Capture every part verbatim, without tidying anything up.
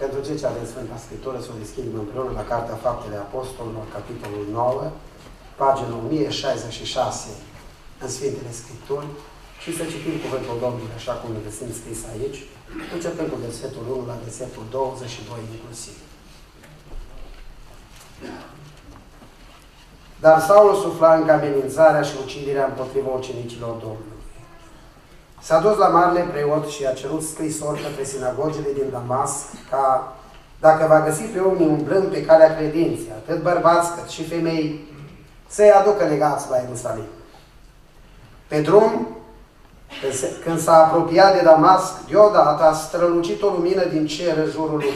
Pentru cei ce aveți Sfânta Scriptură, să o deschidem împreună la Cartea Faptele Apostolilor, capitolul nouă, pagina o mie șaizeci și șase în Sfintele Scripturi, și să citim cuvântul Domnului așa cum îl găsim scris aici, începând cu versetul unu la versetul douăzeci și doi inclusiv. Dar Saul sufla încă amenințarea și uciderea împotriva ucenicilor Domnului. S-a dus la marele preot și a cerut scrisori către sinagogile din Damasc ca, dacă va găsi pe omii umblând pe calea credinței, atât bărbați cât și femei, să-i aducă legați la Ierusalim. Pe drum, când s-a apropiat de Damasc, deodată a strălucit o lumină din cer în jurul lui.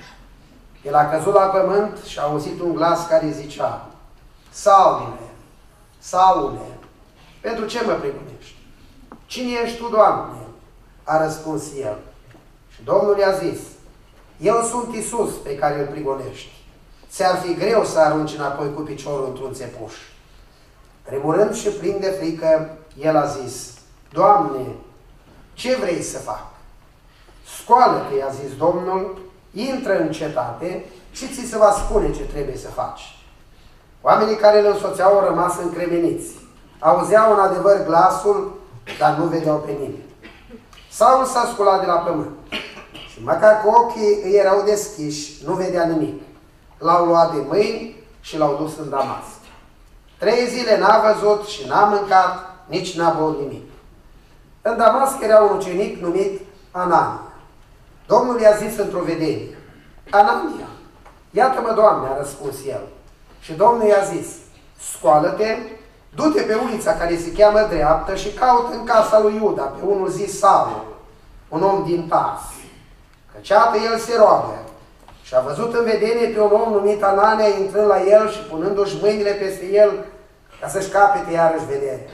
El a căzut la pământ și a auzit un glas care zicea: Saule, Saule, pentru ce mă prigonești? Cine ești tu, Doamne? A răspuns el. Și Domnul i-a zis: Eu sunt Iisus pe care îl prigonești. Ți-ar fi greu să arunci înapoi cu piciorul într-un țepuș. Tremurând și plin de frică, el a zis: Doamne, ce vrei să fac? Scoală-te, i-a zis Domnul, intră în cetate și ți se va spune ce trebuie să faci. Oamenii care îl însoțeau au rămas încremeniți. Auzeau în adevăr glasul, dar nu vedeau pe nimeni. Saul s-a sculat de la pământ și măcar cu ochii îi erau deschiși, nu vedea nimic. L-au luat de mâini și l-au dus în Damasc. Trei zile n-a văzut și n-a mâncat, nici n-a băut nimic. În Damasc era un ucenic numit Anania. Domnul i-a zis într-o vedenie: Anania, iată-mă, Doamne, a răspuns el. Și Domnul i-a zis: Scoală-te, du-te pe ulița care se cheamă Dreaptă și caută în casa lui Iuda pe unul zis Saul, un om din Tars. Căci iată el se roagă. Și a văzut în vedenie pe un om numit Anania intrând la el și punându-și mâinile peste el ca să-și capete iarăși vederea.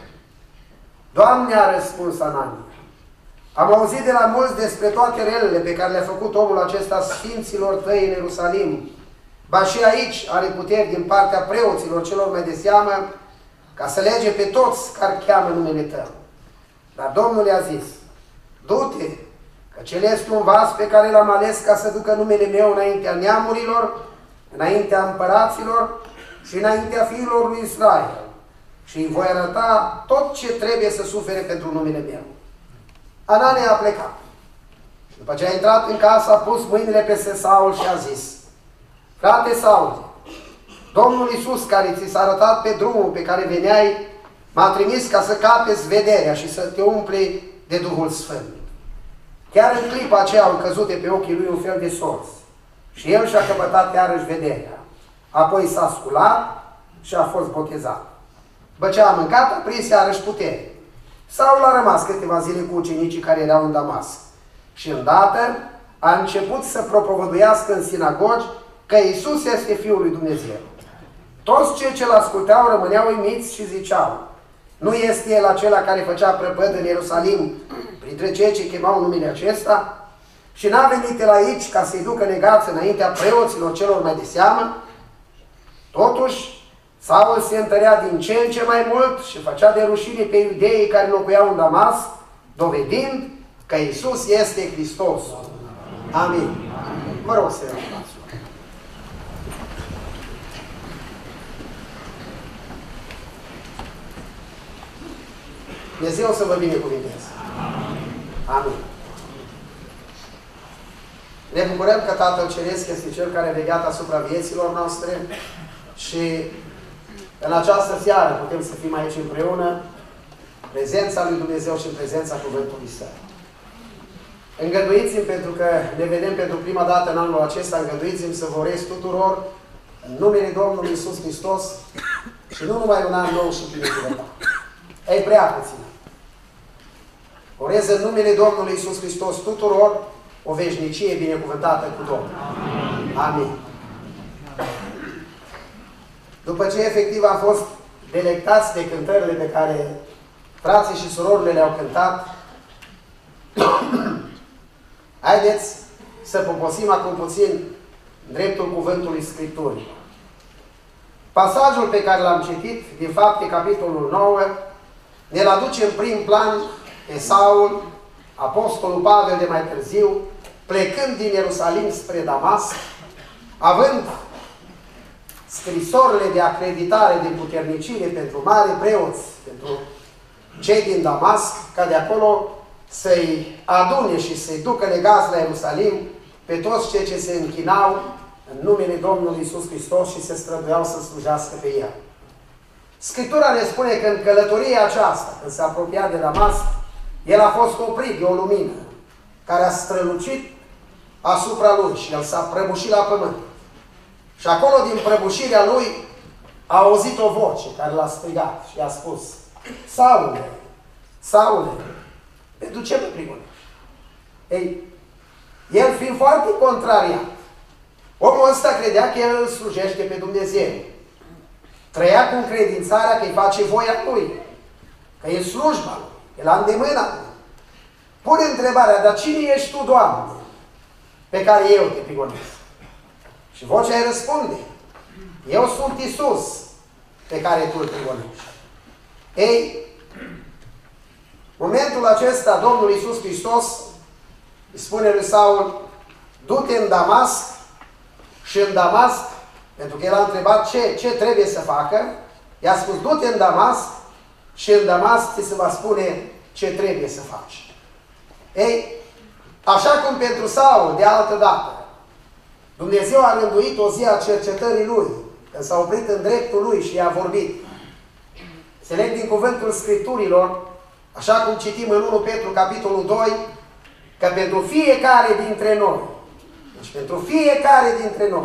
Doamne, a răspuns Anania, am auzit de la mulți despre toate relele pe care le-a făcut omul acesta sfinților tăi în Ierusalim. Ba și aici are puteri din partea preoților celor mai de seamă ca să lege pe toți care cheamă numele tău. Dar Domnul i-a zis: Du-te, căci el este un vas pe care l-am ales ca să ducă numele meu înaintea neamurilor, înaintea împăraților și înaintea fiilor lui Israel. Și îi voi arăta tot ce trebuie să sufere pentru numele meu. Anania a plecat. Și după ce a intrat în casă, a pus mâinile peste Saul și a zis: Frate Saul, Domnul Iisus, care ți s-a arătat pe drumul pe care veneai, m-a trimis ca să capeți vederea și să te umpli de Duhul Sfânt. Chiar în clipa aceea au căzut pe ochii lui un fel de sorți și el și-a căpătat iarăși vederea. Apoi s-a sculat și a fost botezat. După ce a mâncat, a prins iarăși putere. Saul a rămas câteva zile cu ucenicii care erau în Damasc și îndată a început să propovăduiască în sinagogi că Iisus este Fiul lui Dumnezeu. Toți cei ce l-ascultau rămâneau uimiți și ziceau: Nu este El acela care făcea prăpăd în Ierusalim printre cei ce chemau numele acesta? Și n-a venit El aici ca să-i ducă legați înaintea preoților celor mai de seamă? Totuși, Saul se întărea din ce în ce mai mult și făcea de rușine pe iudeii care locuiau în Damasc, dovedind că Iisus este Hristos. Amin. Mă rog să rămânați. Dumnezeu să vă binecuvinteze. Amin. Ne bucurăm că Tatăl Ceresc este Cel care a vegheat asupra vieților noastre și în această seară putem să fim aici împreună, prezența lui Dumnezeu și în prezența Cuvântului Său. Îngăduiți-mi, pentru că ne vedem pentru prima dată în anul acesta, îngăduiți-mi să vă urez tuturor, în numele Domnului Iisus Hristos, și nu numai un an nou și binecuvântat. Ei prea puțin. Urez în numele Domnului Iisus Hristos tuturor o veșnicie binecuvântată cu Domnul. Amin. După ce efectiv am fost delectați de cântările pe care frații și surorile le-au cântat, haideți să poposim acum puțin în dreptul cuvântului Scripturii. Pasajul pe care l-am citit, din Fapte, capitolul nouă, ne-l aduce în prim plan pe Saul, apostolul Pavel de mai târziu, plecând din Ierusalim spre Damasc, având scrisorile de acreditare de puternicire pentru mari preoți, pentru cei din Damasc, ca de acolo să-i adune și să-i ducă legați la Ierusalim pe toți cei ce se închinau în numele Domnului Iisus Hristos și se străduiau să slujească pe El. Scriptura ne spune că în călătoria aceasta, când se apropia de Damasc, el a fost oprit de o lumină care a strălucit asupra lui și el s-a prăbușit la pământ. Și acolo, din prăbușirea lui, a auzit o voce care l-a strigat și i-a spus: Saule, Saule, pentru ce mă prigonești? Ei, el fiind foarte contrariat, omul ăsta credea că el îl slujește pe Dumnezeu. Trăia cu încredințarea că îi face voia lui, că e slujba lui, e la îndemâna lui. Pune întrebarea: dar cine ești tu, Doamne, pe care eu te prigonesc? Și vocea îi răspunde: eu sunt Iisus pe care tu îl prigonești. Ei, momentul acesta, Domnul Iisus Hristos îi spune lui Saul: du-te în Damasc, și în Damasc, pentru că el a întrebat ce, ce trebuie să facă, i-a spus: du-te în Damasc și în Damasc ți se va spune ce trebuie să faci. Ei, așa cum pentru Saul, de altă dată, Dumnezeu a rânduit o zi a cercetării lui, când s-a oprit în dreptul lui și i-a vorbit. Se leg din cuvântul Scripturilor, așa cum citim în întâi Petru, capitolul doi, că pentru fiecare dintre noi, deci pentru fiecare dintre noi,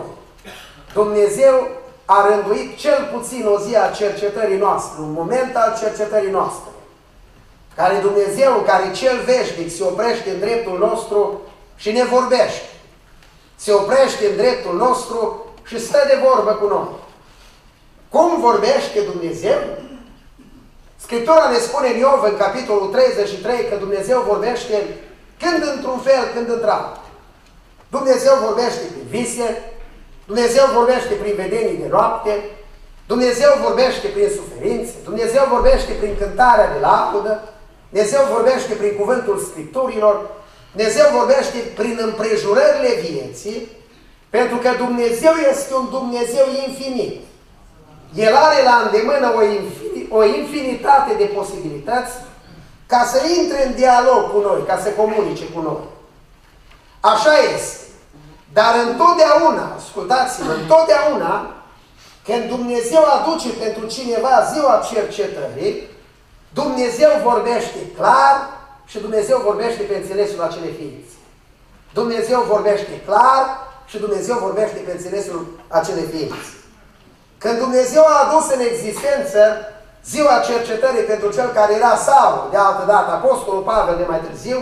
Dumnezeu a rânduit cel puțin o zi a cercetării noastre, un moment al cercetării noastre, care Dumnezeu, care cel veșnic, se oprește în dreptul nostru și ne vorbește. Se oprește în dreptul nostru și stă de vorbă cu noi. Cum vorbește Dumnezeu? Scriptura ne spune în Iov, în capitolul treizeci și trei, că Dumnezeu vorbește când într-un fel, când într-altul. Dumnezeu vorbește prin vise, Dumnezeu vorbește prin vedenii de noapte, Dumnezeu vorbește prin suferințe, Dumnezeu vorbește prin cântarea de laudă, Dumnezeu vorbește prin cuvântul Scripturilor, Dumnezeu vorbește prin împrejurările vieții, pentru că Dumnezeu este un Dumnezeu infinit. El are la îndemână o, infin, o infinitate de posibilități ca să intre în dialog cu noi, ca să comunice cu noi. Așa este. Dar întotdeauna, ascultați-mă, întotdeauna, când Dumnezeu aduce pentru cineva ziua cercetării, Dumnezeu vorbește clar și Dumnezeu vorbește pe înțelesul acelei ființe. Dumnezeu vorbește clar și Dumnezeu vorbește pe înțelesul acelei ființe. Când Dumnezeu a adus în existență ziua cercetării pentru cel care era Saul, de altă dată Apostolul Pavel de mai târziu,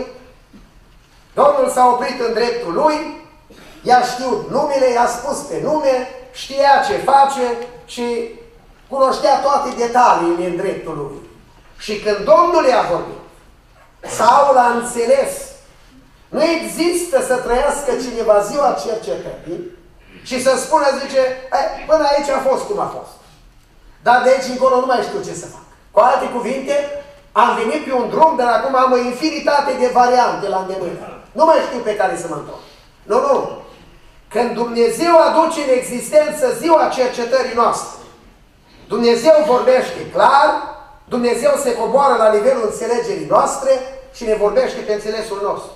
Domnul s-a oprit în dreptul lui, i-a știut numele, i-a spus pe nume, știa ce face și cunoștea toate detaliile în dreptul lui. Și când Domnul i-a vorbit, Saul a înțeles. Nu există să trăiască cineva ziua cercetării și să spună, zice, până aici a fost cum a fost. Dar de aici încolo nu mai știu ce să fac. Cu alte cuvinte, am venit pe un drum, dar acum am o infinitate de variante la îndemână. Nu mai știu pe care să mă întorc. Nu, nu. Când Dumnezeu aduce în existență ziua cercetării noastre, Dumnezeu vorbește clar, Dumnezeu se coboară la nivelul înțelegerii noastre și ne vorbește pe înțelesul nostru.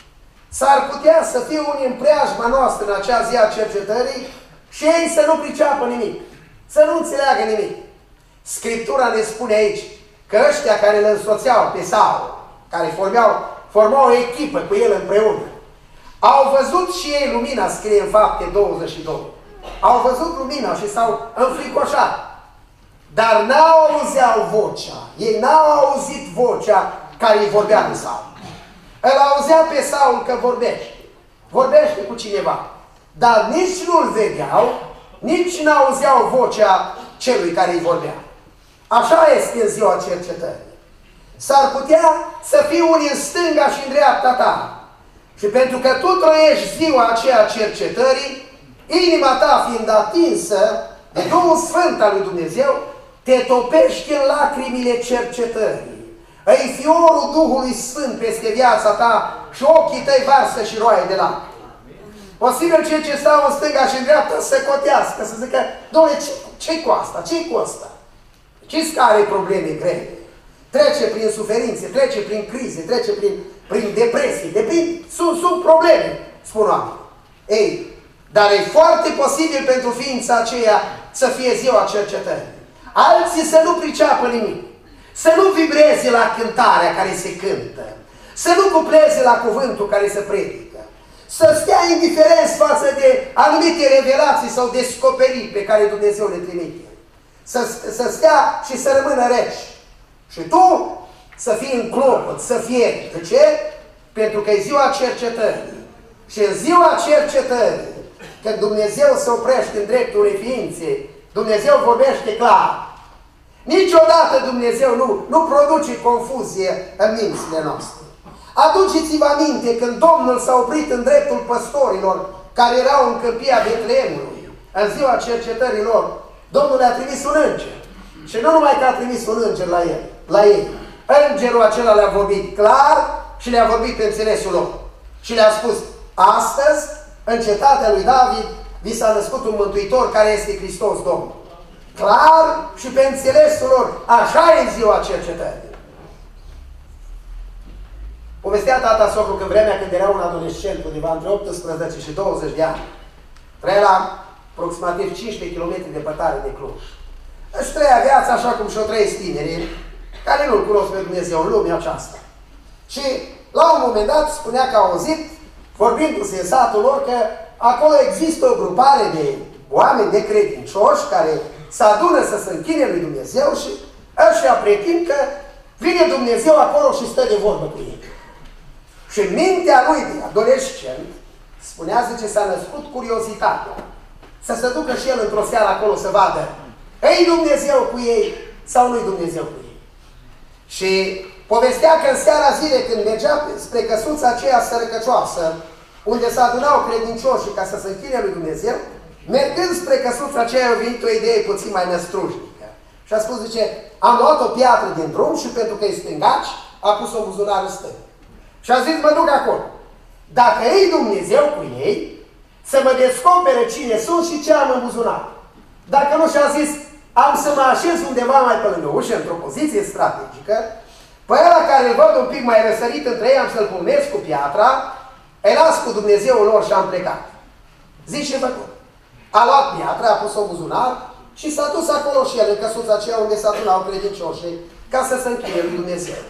S-ar putea să fie unii în preajma noastră în acea zi a cercetării și ei să nu priceapă nimic, să nu înțeleagă nimic. Scriptura ne spune aici că ăștia care îl însoțeau pe Saul, care formeau, formau o echipă cu el împreună, au văzut și ei lumina, scrie în Fapte douăzeci și doi. Au văzut lumina și s-au înfricoșat. Dar n-au auzeau vocea. Ei n-au auzit vocea care îi vorbea lui Saul. Îl auzea pe Saul că vorbește. Vorbește cu cineva. Dar nici nu-l vedeau, nici n-auzeau vocea celui care îi vorbea. Așa este în ziua cercetării. S-ar putea să fii unii în stânga și în dreapta ta. Și pentru că tu trăiești ziua aceea cercetării, inima ta fiind atinsă de Duhul Sfânt al lui Dumnezeu, te topești în lacrimile cercetării. Îi fiorul Duhului Sfânt peste viața ta și ochii tăi varsă și roaie de lacrimi. Posibil cei ce stau în stânga și în dreapta să cotească, să zică, Doamne, ce-i cu asta? Ce-i cu asta? Știți care are probleme grele? Trece prin suferințe, trece prin crize, trece prin, prin depresii, de prin, sunt, sunt probleme, spun oamenii. Ei, dar e foarte posibil pentru ființa aceea să fie ziua cercetării. Alții să nu priceapă nimic, să nu vibreze la cântarea care se cântă, să nu cupleze la cuvântul care se predică, să stea indiferenți față de anumite revelații sau descoperiri pe care Dumnezeu le trimite. Să, să stea și să rămână reci. Și tu să fii în clopot, să fie. De ce? Pentru că e ziua cercetării. Și în ziua cercetării, când Dumnezeu se oprește în dreptul ființei, Dumnezeu vorbește clar. Niciodată Dumnezeu nu, nu produce confuzie în mințile noastre. Aduceți-vă aminte când Domnul s-a oprit în dreptul păstorilor care erau în câmpia Betleemului, în ziua cercetărilor, Domnul le-a trimis un înger. Și nu numai că a trimis un înger la, el, la ei, îngerul acela le-a vorbit clar și le-a vorbit pe înțelesul lor. Și le-a spus, astăzi, în cetatea lui David, vi s-a născut un mântuitor care este Hristos Domnul. Clar și pe înțelesul lor, așa e ziua cercetării. Povestea tata socru că vremea când era un adolescent, undeva între optsprezece și douăzeci de ani, trăia la aproximativ cincisprezece kilometri departare de Cluj. Își trăia viața așa cum și-o trăiesc tinerii, care nu-L cunosc pe Dumnezeu în lumea aceasta. Și la un moment dat spunea că a auzit, vorbindu-se în satul lor, că acolo există o grupare de oameni, de credincioși, care se adună să se închine lui Dumnezeu și ăștia pretind că vine Dumnezeu acolo și stă de vorbă cu ei. Și în mintea lui de adolescent, spunea, zice, s-a născut curiozitatea. Să se ducă și el într-o seară acolo să vadă, e Dumnezeu cu ei sau nu-i Dumnezeu cu ei. Și povestea că în seara zilei când mergea spre căsuța aceea sărăcăcioasă, unde se adunau credincioșii ca să se închine lui Dumnezeu, mergând spre căsuța aceea a venit o idee puțin mai năstrușnică. Și a spus, zice, am luat o piatră din drum și pentru că e stângaci, a pus-o în buzunarul stâng. Și a zis, mă duc acolo. Dacă e Dumnezeu cu ei, să mă descopere cine sunt și ce am în buzunar. Dacă nu, și-a zis, am să mă așez undeva mai pe lângă ușă, într-o poziție strategică, pe ăla care îl văd un pic mai răsărit între ei, am să-l pulnesc cu piatra, eras cu Dumnezeul lor și am plecat. Zici ce făcut. A luat piatra, a pus-o în buzunar și s-a dus acolo și el, în căsuța aceea unde s-a adunau credincioșii, ca să se închine lui Dumnezeu.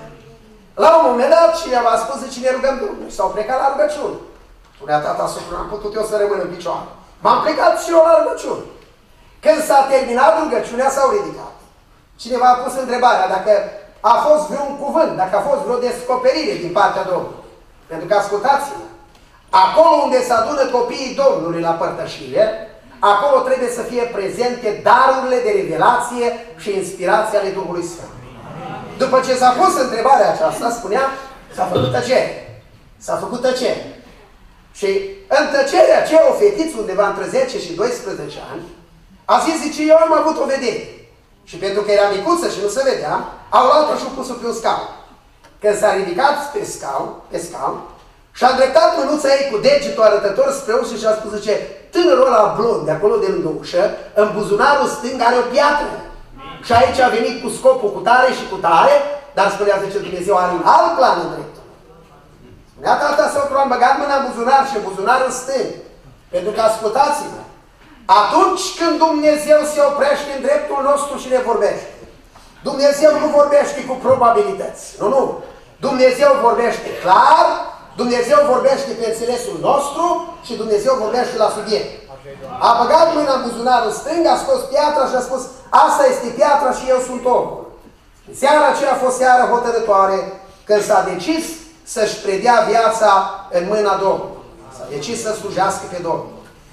La un moment dat, cineva a spus, zice, ne rugăm Domnului. S-au plecat la rugăciune. Spunea tata socru, am putut eu să rămân în picioare. M-am plecat și eu la rugăciune. Când s-a terminat rugăciunea, s-au ridicat. Cineva a pus întrebarea dacă a fost vreun cuvânt, dacă a fost vreo descoperire din partea Domnului. Pentru că, ascultați-mă, acolo unde se adună copiii Domnului la părtășie, acolo trebuie să fie prezente darurile de revelație și inspirație ale Duhului Sfânt. După ce s-a pus întrebarea aceasta, spunea, s-a făcut tăcere. S-a făcut tăcere. Și în tăcerea aceea, o fetiță undeva între zece și doisprezece ani, a zis, zice, eu am avut o vedere. Și pentru că era micuță și nu se vedea, au luat-o și-o pus-o pe un scaun. Când s-a ridicat pe scaun, pe scaun, și-a îndreptat mânuța ei cu degetul arătător spre ușă și a spus, zice, tânărul ăla blond, de acolo de lângă ușă, în buzunarul stâng are o piatră. Și aici a venit cu scopul cu tare și cu tare, dar spunea, zice, Dumnezeu are un alt plan în dreptul. Spunea tata socru, am băgat mâna în buzunar și în buzunarul stâng. Pentru că, ascultați-mă, atunci când Dumnezeu se oprește în dreptul nostru și ne vorbește, Dumnezeu nu vorbește cu probabilități. Nu, nu. Dumnezeu vorbește clar, Dumnezeu vorbește pe înțelesul nostru și Dumnezeu vorbește la subiect. A băgat mâna în buzunarul stâng, a scos piatra și a spus, asta este piatra și eu sunt omul. Seara aceea a fost seara hotărătoare când s-a decis să-și predea viața în mâna Domnului. S-a decis să slujească pe Domnul.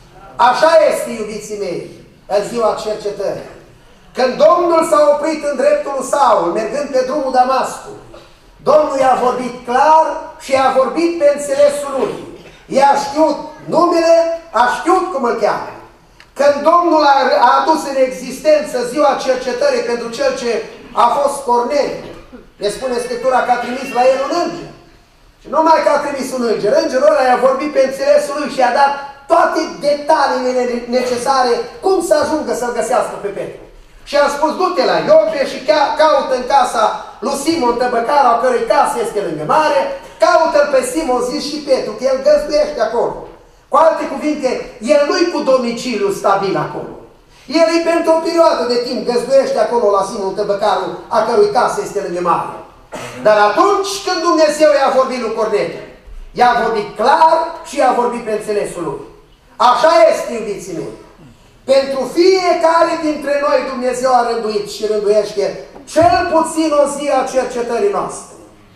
Așa este, iubiții mei, în ziua cercetării. Când Domnul s-a oprit în dreptul lui Saul, mergând pe drumul Damascului, Domnul i-a vorbit clar și i-a vorbit pe înțelesul lui. I-a știut numele, a știut cum îl cheamă. Când Domnul a adus în existență ziua cercetării pentru cel ce a fost Corneliu, Ne spune Scriptura că a trimis la el un înger. Și numai că a trimis un înger, îngerul ăla i-a vorbit pe înțelesul lui și i-a dat toate detaliile necesare cum să ajungă să-l găsească pe Petru. Și a spus, du-te la Iope și caută în casa lui Simon tăbăcarul, a cărui casă este lângă mare, caută-l pe Simon, zis și Petru, că el găzduiește acolo. Cu alte cuvinte, el nu-i cu domiciliu stabil acolo. El e pentru o perioadă de timp, găzduiește acolo la Simon tăbăcarul, a cărui casă este lângă mare. Dar atunci când Dumnezeu i-a vorbit lui Corneliu, i-a vorbit clar și i-a vorbit pe înțelesul lui. Așa este, iubiții mei. Pentru fiecare dintre noi Dumnezeu a rânduit și rânduiește cel puțin o zi a cercetării noastre.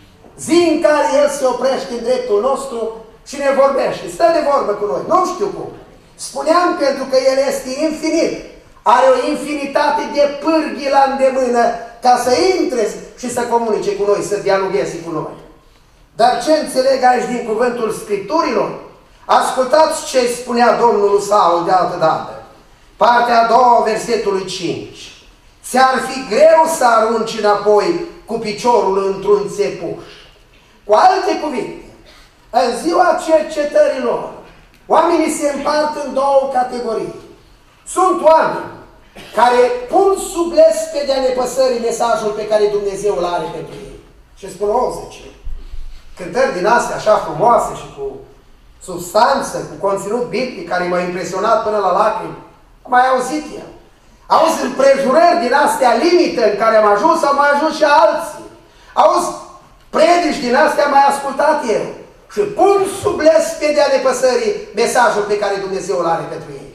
Zi în care El se oprește în dreptul nostru și ne vorbește. Stă de vorbă cu noi. Nu știu cum. Spuneam pentru că El este infinit. Are o infinitate de pârghii la îndemână ca să intre și să comunice cu noi, să dialogheze cu noi. Dar ce înțeleg aici din cuvântul Scripturilor? Ascultați ce spunea Domnul Saul de altă dată. Partea a doua, versetului cinci. Ți-ar fi greu să arunci înapoi cu piciorul într-un țepuș. Cu alte cuvinte, în ziua cercetărilor, oamenii se împart în două categorii. Sunt oameni care pun sub lespedea nepăsării mesajul pe care Dumnezeu îl are pentru ei. Și spun, o, zice, cântări din astea așa frumoase și cu substanță, cu conținut biblic care m-a impresionat până la lacrimi, am mai auzit el. Auzi împrejurări din astea limită în care am ajuns, au mai ajuns și alții. Auzi predici din astea am mai ascultat eu. Și pun sub lespedea nepăsării mesajul pe care Dumnezeu îl are pentru ei.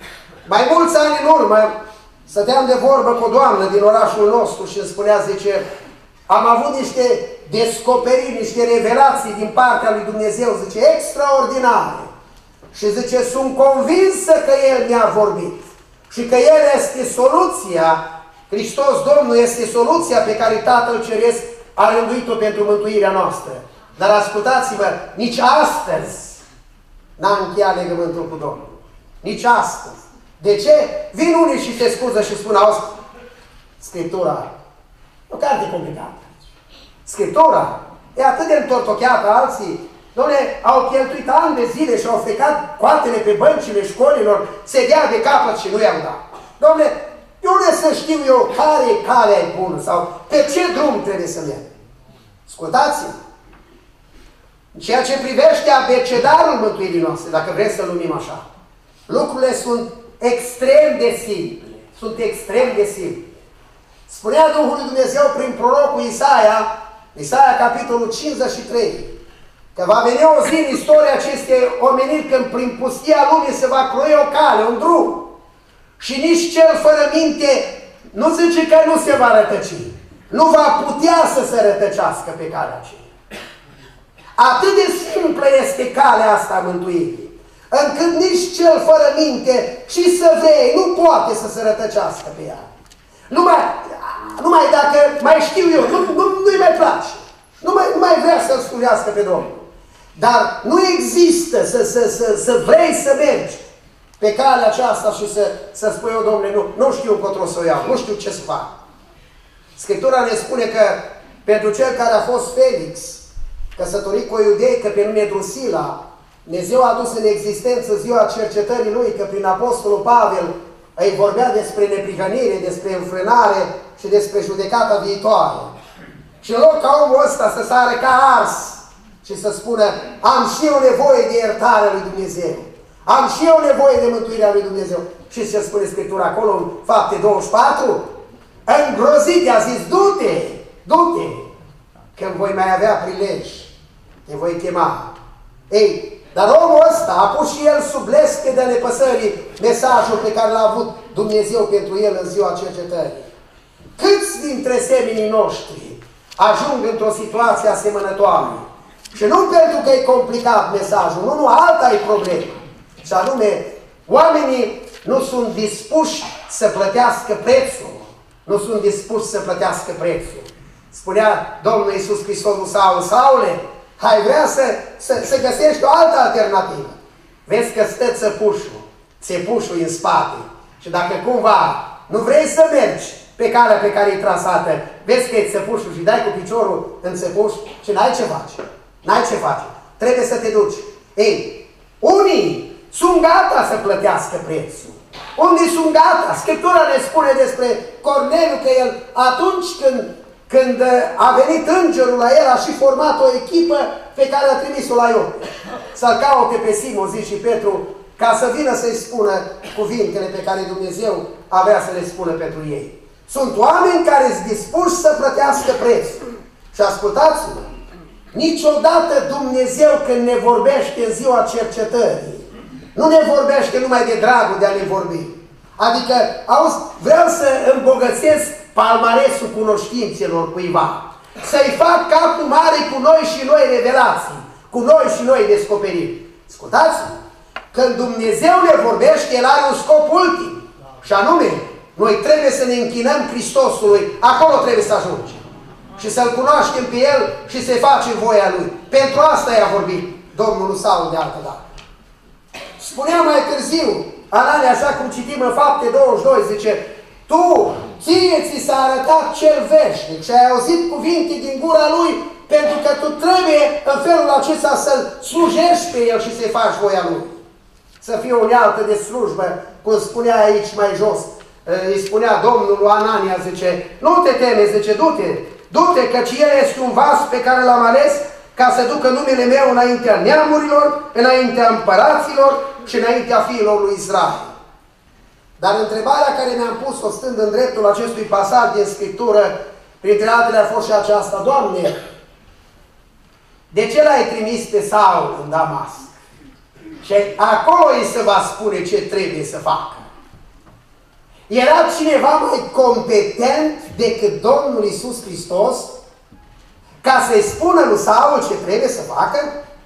Mai mulți ani în urmă, stăteam de vorbă cu o doamnă din orașul nostru și îmi spunea, zice, am avut niște descoperiri, niște revelații din partea lui Dumnezeu, zice, extraordinare. Și zice, sunt convinsă că El mi-a vorbit și că El este soluția, Hristos Domnul este soluția pe care Tatăl Ceresc a rânduit-o pentru mântuirea noastră. Dar ascultați-vă, nici astăzi n-am încheiat legământul cu Domnul. Nici astăzi. De ce? Vin unii și se scuză și spun, auzi, Scriptura, o carte complicată. Scriptura e atât de întortocheată, alții, doamne, au cheltuit ani de zile și au frecat coatele pe băncile școlilor, se dea de capăt și nu i-au dat. Doamne, eu nu să știu eu care e calea bună sau pe ce drum trebuie să merg. Ascultați-mă. În ceea ce privește abecedarul mântuirii noastre, dacă vreți să-l numim așa, lucrurile sunt extrem de simple. Sunt extrem de simple. Spunea Duhul lui Dumnezeu prin prorocul Isaia, Isaia capitolul cincizeci și trei, că va veni o zi în istoria acestei omeniri când prin pustia lumii se va croi o cale, un drum. Și nici cel fără minte nu zice că nu se va rătăci. Nu va putea să se rătăcească pe calea aceea. Atât de simplă este calea asta a mântuirii, încât nici cel fără minte și să vrei nu poate să se rătăcească pe ea. Numai, numai dacă mai știu eu, nu, nu, nu-i mai place. Nu mai, nu mai vrea să-L slujească pe Domnul. Dar nu există să, să, să, să vrei să mergi pe calea aceasta și să, să spui, eu, Domnule, nu, nu știu încotro să o iau, nu știu ce să fac. Scriptura ne spune că pentru cel care a fost Felix, căsătorit cu o iudeică pe nume Drusila, Dumnezeu a adus în existență ziua cercetării lui, că prin Apostolul Pavel îi vorbea despre neprihănire, despre înfrânare și despre judecata viitoare. Și în loc ca omul ăsta să sară ca ars și să spună, am și eu nevoie de iertarea lui Dumnezeu, am și eu nevoie de mântuirea lui Dumnezeu. Și ce spune Scriptura acolo în Fapte douăzeci și patru? Îngrozit i-a zis, du-te, du-te, că voi mai avea prilej, te voi chema. Ei, dar omul ăsta a pus și el sub lespe de nepăsării mesajul pe care l-a avut Dumnezeu pentru el în ziua cercetării. Câți dintre seminii noștri ajung într-o situație asemănătoare? Și nu pentru că e complicat mesajul, nu, nu, alta e problemă. Și anume, oamenii nu sunt dispuși să plătească prețul. Nu sunt dispuși să plătească prețul. Spunea Domnul Iisus Hristos lui Saul, Saule, hai vrea să, să, să găsești o altă alternativă. Vezi că stă țăpușul, țepușul în spate. Și dacă cumva nu vrei să mergi pe calea pe care e trasată. Vezi că e țăpușul și dai cu piciorul în țăpuș și n-ai ce face. N-ai ce face. Trebuie să te duci. Ei, unii sunt gata să plătească prețul. Unii sunt gata. Scriptura ne spune despre Corneliu că el atunci când, când a venit îngerul la el, a și format o echipă pe care a trimis-o la Iope. Să-l caute pe Simon, zice și Petru, ca să vină să-i spună cuvintele pe care Dumnezeu avea să le spună pentru ei. Sunt oameni care sunt dispuși să plătească prețul. Și ascultați-mă, niciodată Dumnezeu când ne vorbește în ziua cercetării, nu ne vorbește numai de dragul de a ne vorbi. Adică, auzi, vreau să îmbogățesc palmaresul cunoștințelor cuiva. Să-i fac capul mare cu noi și noi revelații, cu noi și noi descoperiri. Ascultați-mă, când Dumnezeu ne vorbește, El are un scop ultim. Și anume, noi trebuie să ne închinăm Hristosului, acolo trebuie să ajungem. Și să-L cunoaștem pe El și să-i facem voia Lui. Pentru asta i-a vorbit Domnul lui Saul de altă dată. Spunea mai târziu, Anania, așa cum citim în Fapte douăzeci și doi, zice, tu, ție ți s-a arătat cel veșnic și ai auzit cuvinte din gura Lui, pentru că tu trebuie în felul acesta să-L slujești pe El și să-i faci voia Lui. Să fie o unealtă de slujbă, cum spunea aici mai jos, îi spunea Domnul lui Anania, zice, nu te teme, zice, du-te, du-te, căci El este un vas pe care L-am ales ca să ducă numele meu înaintea neamurilor, înaintea împăraților și înaintea fiilor lui Israel. Dar întrebarea care mi-am pus-o stând în dreptul acestui pasaj din Scriptură, printre altele a fost și aceasta, Doamne, de ce L-ai trimis pe Saul în Damasc? Și acolo îi se va spune ce trebuie să facă. Era cineva mai competent decât Domnul Iisus Hristos ca să-i spună lui Saul ce trebuie să facă?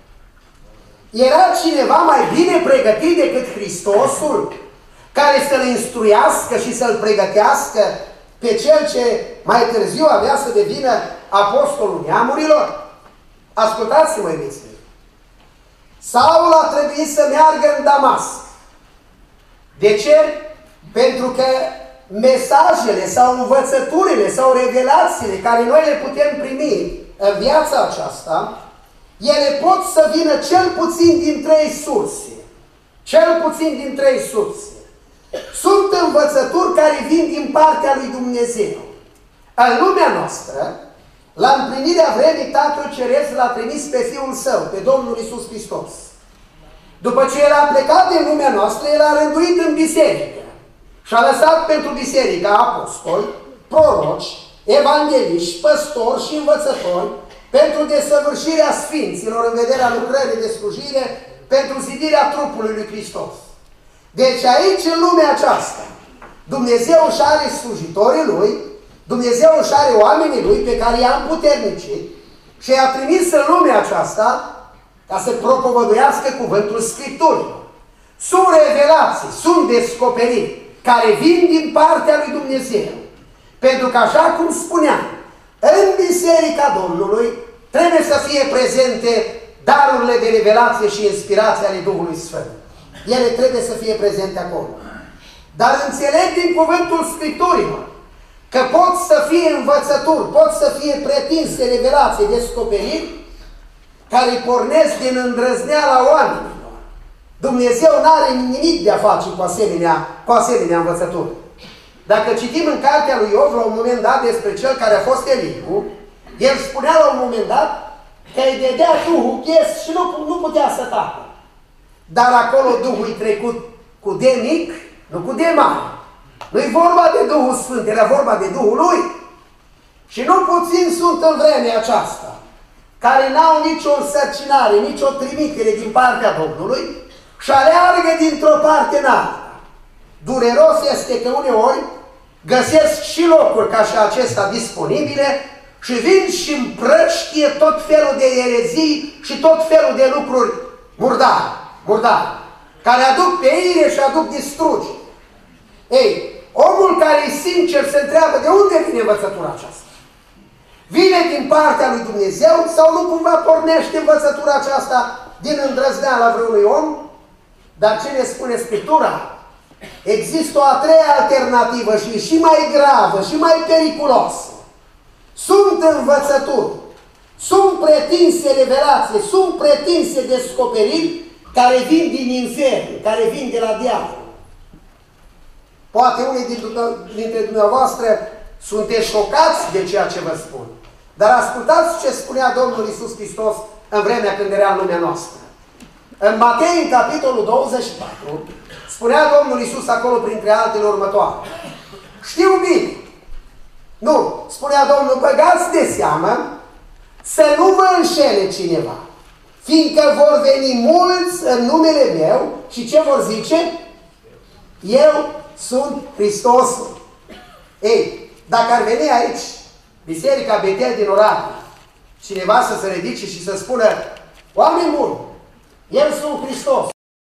Era cineva mai bine pregătit decât Hristosul care să-l instruiască și să-l pregătească pe cel ce mai târziu avea să devină apostolul neamurilor? Ascultați-mă, iubiți mei. Saul a trebuit să meargă în Damasc. De ce? Pentru că mesajele sau învățăturile sau revelațiile care noi le putem primi în viața aceasta, ele pot să vină cel puțin din trei surse. Cel puțin din trei surse. Sunt învățături care vin din partea lui Dumnezeu. În lumea noastră, la împlinirea vremii, Tatăl Ceresc L-a trimis pe Fiul Său, pe Domnul Iisus Hristos. După ce El a plecat din lumea noastră, El a rânduit în biserică și a lăsat pentru biserică apostoli, proroci, evangeliști, păstori și învățători pentru desăvârșirea sfinților în vederea lucrării de slujire, pentru zidirea trupului lui Hristos. Deci aici, în lumea aceasta, Dumnezeu își are slujitorii Lui, Dumnezeu își are oamenii Lui pe care i-a împuternicit și i-a trimis în lumea aceasta ca să propovăduiască cuvântul Scripturilor. Sunt revelații, sunt descoperiri care vin din partea lui Dumnezeu. Pentru că, așa cum spuneam, în Biserica Domnului trebuie să fie prezente darurile de revelație și inspirație ale Duhului Sfânt. Ele trebuie să fie prezente acolo. Dar înțeleg din cuvântul Scripturilor că pot să fie învățături, pot să fie pretinse revelații, descoperiri, care pornesc din îndrăzneala oamenilor. Dumnezeu nu are nimic de a face cu asemenea, cu asemenea învățături. Dacă citim în cartea lui Iov, la un moment dat, despre cel care a fost Elihu, el spunea la un moment dat că îi dădea Duhul ies și nu, nu putea să tacă. Dar acolo Duhul i trecut cu de mic, nu cu de mare. Nu-i vorba de Duhul Sfânt, era vorba de Duhul Lui. Și nu puțin sunt în vremea aceasta, care n-au nicio însărcinare, nicio trimitere din partea Domnului și aleargă dintr-o parte în alta. Dureros este că uneori găsesc și locuri ca și acesta disponibile și vin și împrăștie tot felul de erezii și tot felul de lucruri murdare, murdare, care aduc pe ire și aduc distrugere. Ei, omul care e sincer se întreabă de unde vine învățătura aceasta. Vine din partea lui Dumnezeu sau nu cumva pornește învățătura aceasta din îndrăzneala vreunui om? Dar ce ne spune Scriptura? Există o a treia alternativă și și mai gravă și mai periculoasă. Sunt învățături, sunt pretinse revelații, sunt pretinse descoperiri care vin din infern, care vin de la diavol. Poate unii dintre dumneavoastră sunteți șocați de ceea ce vă spun. Dar ascultați ce spunea Domnul Iisus Hristos în vremea când era în lumea noastră. În Matei, în capitolul douăzeci și patru, spunea Domnul Iisus acolo printre altele următoare. Știu bine. Nu, spunea Domnul, băgați de seamă să nu vă înșele cineva, fiindcă vor veni mulți în numele meu și ce vor zice? Eu sunt Hristosul. Ei, dacă ar veni aici Biserica Betel din Oradea, cineva să se ridice și să spună, oameni buni, eu sunt Hristos.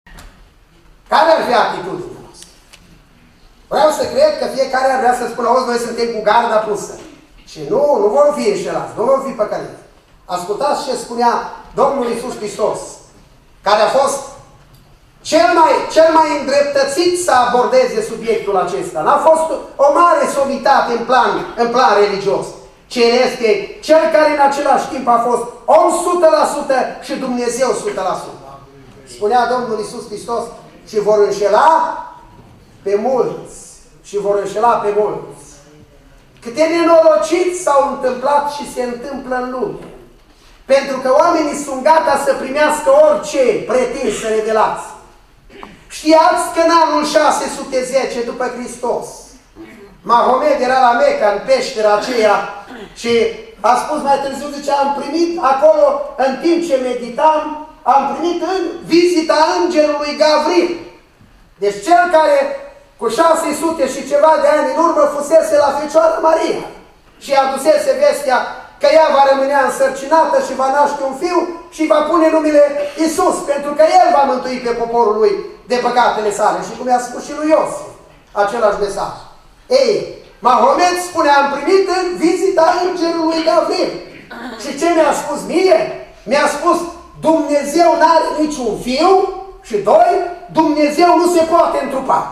Care ar fi atitudinea noastră? Vreau să cred că fiecare ar vrea să spună, auzi, noi suntem cu garda pusă. Și nu, nu vom fi înșelați, nu vom fi păcăliți. Ascultați ce spunea Domnul Iisus Hristos, care a fost cel mai, cel mai îndreptățit să abordeze subiectul acesta. N-a fost o mare somitate în plan, în plan religios. Ce este cel care în același timp a fost om o sută la sută și Dumnezeu o sută la sută. Spunea Domnul Iisus Hristos, și vor înșela pe mulți. Și vor înșela pe mulți. Câte nenorociți s-au întâmplat și se întâmplă în lume. Pentru că oamenii sunt gata să primească orice pretinsă revelație. Știați că în anul șase sute zece după Hristos, Mahomed era la Meca, în peștera aceea, și a spus mai târziu, zice, am primit acolo, în timp ce meditam, am primit în vizita îngerului Gavril. Deci cel care cu șase sute și ceva de ani în urmă fusese la Fecioara Maria și adusese vestea că ea va rămâne însărcinată și va naște un fiu și va pune numele Iisus, pentru că El va mântui pe poporul lui de păcatele sale. Și cum i-a spus și lui Iosif, același mesaj. Ei, Mahomed spune, am primit în vizita îngerului Gavril. Și ce mi-a spus mie? Mi-a spus, Dumnezeu n-are niciun fiu și doi, Dumnezeu nu se poate întrupa.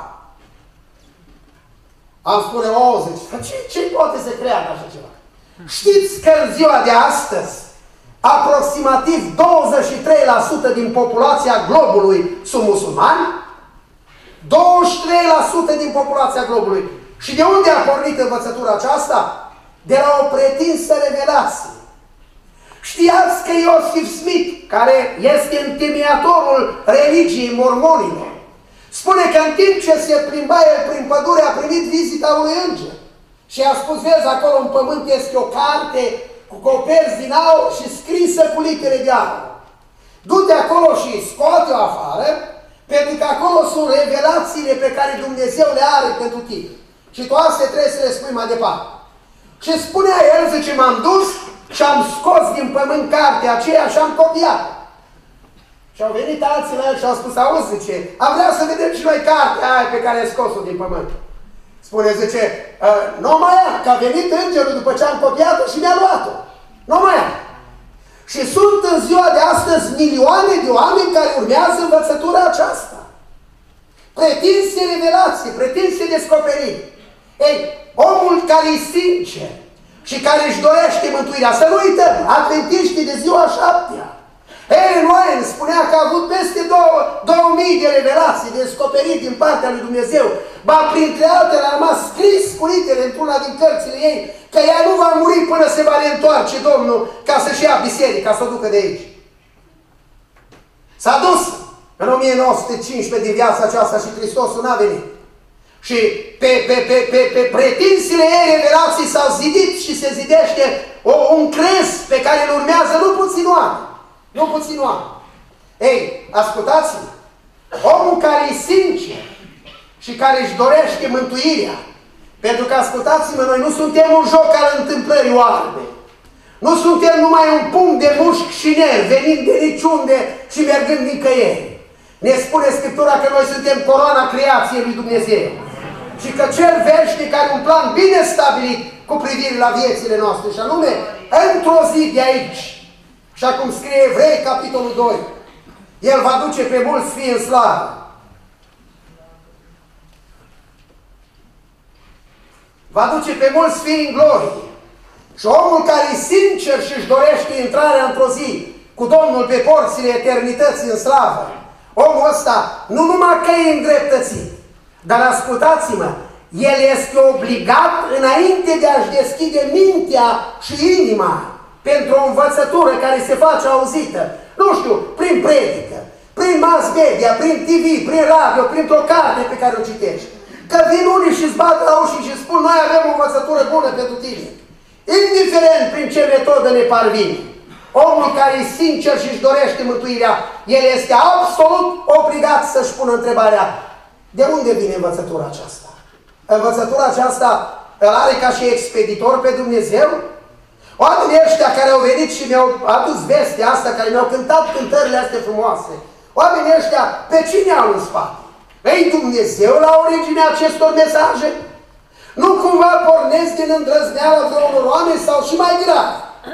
Am spune, o, zice, ce, ce poate să creadă așa ceva? Știți că în ziua de astăzi, aproximativ douăzeci și trei la sută din populația globului sunt musulmani? douăzeci și trei la sută din populația globului. Și de unde a pornit învățătura aceasta? De la o pretinsă revelație. Știați că Iosif Smith, care este întemeiatorul religiei mormonilor, spune că în timp ce se plimba el prin pădure a primit vizita unui înger. Și a spus, vezi, acolo în pământ este o carte cu coperți din aur și scrisă cu litere de aur. Du-te acolo și scoate-o afară, pentru că acolo sunt revelațiile pe care Dumnezeu le are pentru tine. Și tu astea trebuie să le spui mai departe. Ce spunea el, zice, m-am dus și am scos din pământ cartea aceea și am copiat. Și au venit alții la el și au spus, auzi, zice, am vrea să vedem și noi cartea aia pe care ai scos-o din pământ. Spune, zice, nu mai am, că a venit îngerul după ce am copiat-o și mi-a luat-o. Nu mai am. Și sunt în ziua de astăzi milioane de oameni care urmează învățătura aceasta. Pretinse revelații, pretinse descoperiri. Ei, omul care e sincer și care își dorește mântuirea, să nu uităm, adventiștii de ziua șaptea. Ellen White spunea că a avut peste două mii de revelații, de descoperiri din partea lui Dumnezeu. Ba, printre altele, a rămas scris cu litere într-una din cărțile ei că ea nu va muri până se va reîntoarce Domnul ca să-și ia biserica, să o ducă de aici. S-a dus în o mie nouă sute cincisprezece din viața aceasta și Hristosul n-a venit. Și pe, pe, pe, pe, pe pretinsile ei revelații s-au zidit și se zidește o, un crez pe care îl urmează nu puțin oameni. Nu puțin oameni. Ei, ascultați-mă, omul care e sincer și care își dorește mântuirea, pentru că, ascultați-mă, noi nu suntem un joc al întâmplării oarbe. Nu suntem numai un punct de mușchi și nervi, venind de niciunde și mergând nicăieri. Ne spune Scriptura că noi suntem coroana creației lui Dumnezeu. Și că Cel veșnic are un plan bine stabilit cu privire la viețile noastre. Și anume, într-o zi de aici, și acum scrie Evrei, capitolul doi, El va duce pe mulți fii în slavă. va duce pe mulți fii în glorie. Și omul care e sincer și își dorește intrarea într-o zi cu Domnul pe porțile eternității în slavă, omul ăsta nu numai că e îndreptățit, dar ascultați-mă, el este obligat înainte de a-și deschide mintea și inima pentru o învățătură care se face auzită, nu știu, prin predică, prin mass media, prin T V, prin radio, printr-o carte pe care o citești. Că vin unii și îți bat la uși și spun, noi avem o învățătură bună pentru tine. Indiferent prin ce metodă ne parvine. Omul care e sincer și își dorește mântuirea, el este absolut obligat să-și pună întrebarea, de unde vine învățătura aceasta? Învățătura aceasta îl are ca și expeditor pe Dumnezeu? Oamenii ăștia care au venit și mi-au adus vestea asta, care mi-au cântat cântările astea frumoase, oamenii ăștia pe cine au în spate? Ei, Dumnezeu la originea acestor mesaje? Nu cumva pornesc din îndrăzneala de unor oameni sau și mai grav?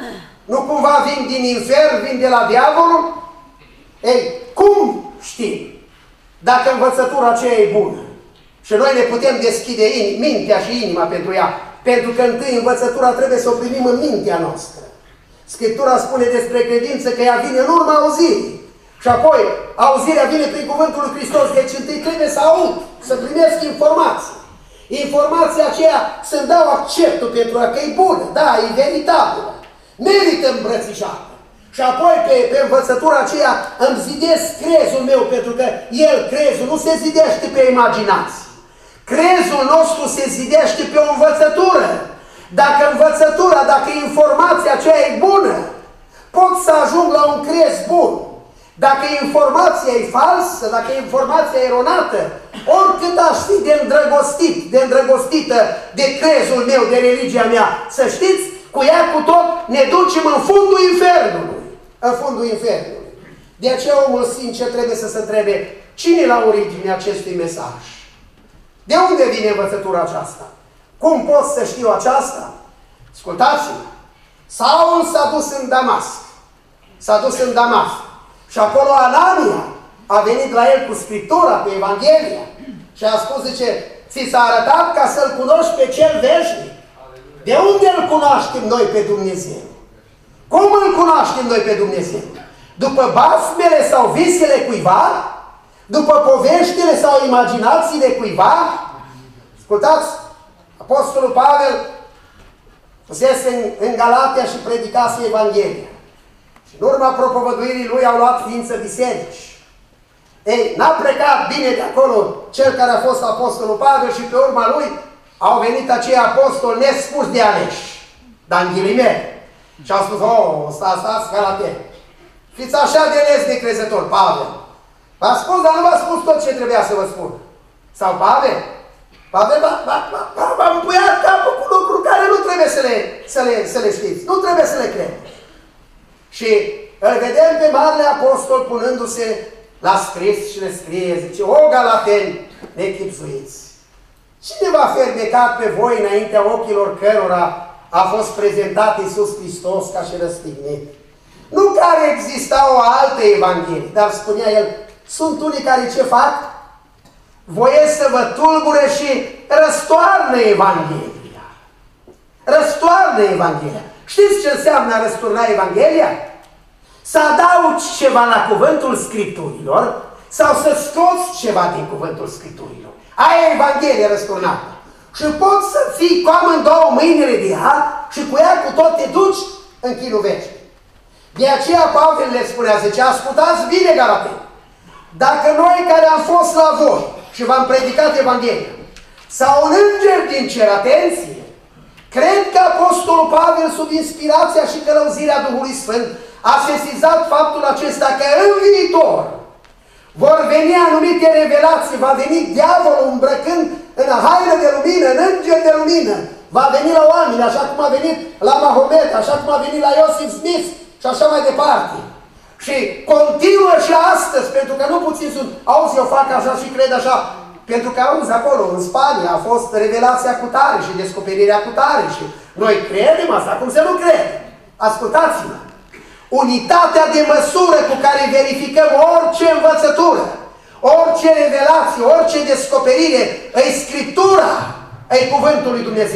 Nu cumva vin din infern, vin de la diavolul? Ei, cum știm dacă învățătura aceea e bună? Și noi ne putem deschide mintea și inima pentru ea. Pentru că întâi învățătura trebuie să o primim în mintea noastră. Scriptura spune despre credință că ea vine în urma auzirii. Și apoi, auzirea vine prin cuvântul lui Hristos. Deci întâi trebuie să aud, să primesc informații. Informația aceea să-mi dau acceptul pentru că e bună, da, e veritabilă. Merită îmbrățișată. Și apoi pe, pe învățătura aceea îmi zidesc crezul meu, pentru că el, crezul, nu se zidește pe imaginație. Crezul nostru se zidește pe o învățătură. Dacă învățătura, dacă informația aceea e bună, pot să ajung la un crez bun. Dacă informația e falsă, dacă informația e eronată, oricât aș fi de îndrăgostit, de îndrăgostită de crezul meu, de religia mea, să știți, cu ea cu tot ne ducem în fundul infernului. În fundul infernului. De aceea omul sincer trebuie să se întrebe, cine e la originea acestui mesaj? De unde vine învățătura aceasta? Cum pot să știu aceasta? Ascultați-mă! Saul s-a dus în Damasc. S-a dus în Damasc. Și acolo Anania a venit la el cu Scriptura, cu Evanghelia. Și a spus, zice, ți s-a arătat ca să-L cunoști pe Cel veșnic. De unde îl cunoaștem noi pe Dumnezeu? Cum îl cunoaștem noi pe Dumnezeu? După basmele sau visele cuiva? După poveștile sau imaginațiile cuiva? Ascultați, Apostolul Pavel fusese în, în Galatia și predicase Evanghelia. Și în urma propovăduirii lui au luat ființă biserici. Ei, n-a plecat bine de acolo cel care a fost Apostolul Pavel și pe urma lui au venit acei apostoli nespus de aleși, dar în ghilimele. Și au spus, oh, stați, stați, galateni, fiți așa de les de crezător, Pavel. V-a spus, dar nu v-a spus tot ce trebuia să vă spun. Sau Pavel? Pavel v-a împuiat capul cu lucruri care nu trebuie să le, să, le, să le știți. Nu trebuie să le credeți. Și îl vedem pe Marele Apostol punându-se la scris și le scrie, zice, o, galateni, nechipzuiți! Cine v-a fermecat pe voi înaintea ochilor cărora a fost prezentat Iisus Hristos ca și răstignit? Nu care exista o altă Evanghelie, dar spunea el, sunt unii care ce fac? Voiesc să vă tulbure și răstoarnă Evanghelia. Răstoarnă Evanghelia. Știți ce înseamnă a răsturna Evanghelia? Să adaugi ceva la cuvântul Scripturilor sau să scoți ceva din cuvântul Scripturilor. Aia e Evanghelia răsturnată. Și poți să fii cu amândouă mâinile de ea și cu ea cu tot te duci în chinul veșnic. De aceea Pavel le spunea, zice, ascultați bine, galateni, dacă noi care am fost la voi și v-am predicat Evanghelia, sau un înger din cer, atenție, cred că Apostolul Pavel, sub inspirația și călăuzirea Duhului Sfânt, a sesizat faptul acesta că în viitor vor veni anumite revelații, va veni diavolul îmbrăcând în haină de lumină, în înger de lumină, va veni la oameni, așa cum a venit la Mahomet, așa cum a venit la Iosif Smith și așa mai departe. Și continuă și astăzi, pentru că nu puțin sunt, auzi, eu fac așa și cred așa, pentru că auzi acolo, în Spania, a fost revelația cu tare și descoperirea cu tare și noi credem asta, cum să nu credem? Ascultați-mă! Unitatea de măsură cu care verificăm orice învățătură, orice revelație, orice descoperire, e Scriptura, e Cuvântul lui Dumnezeu.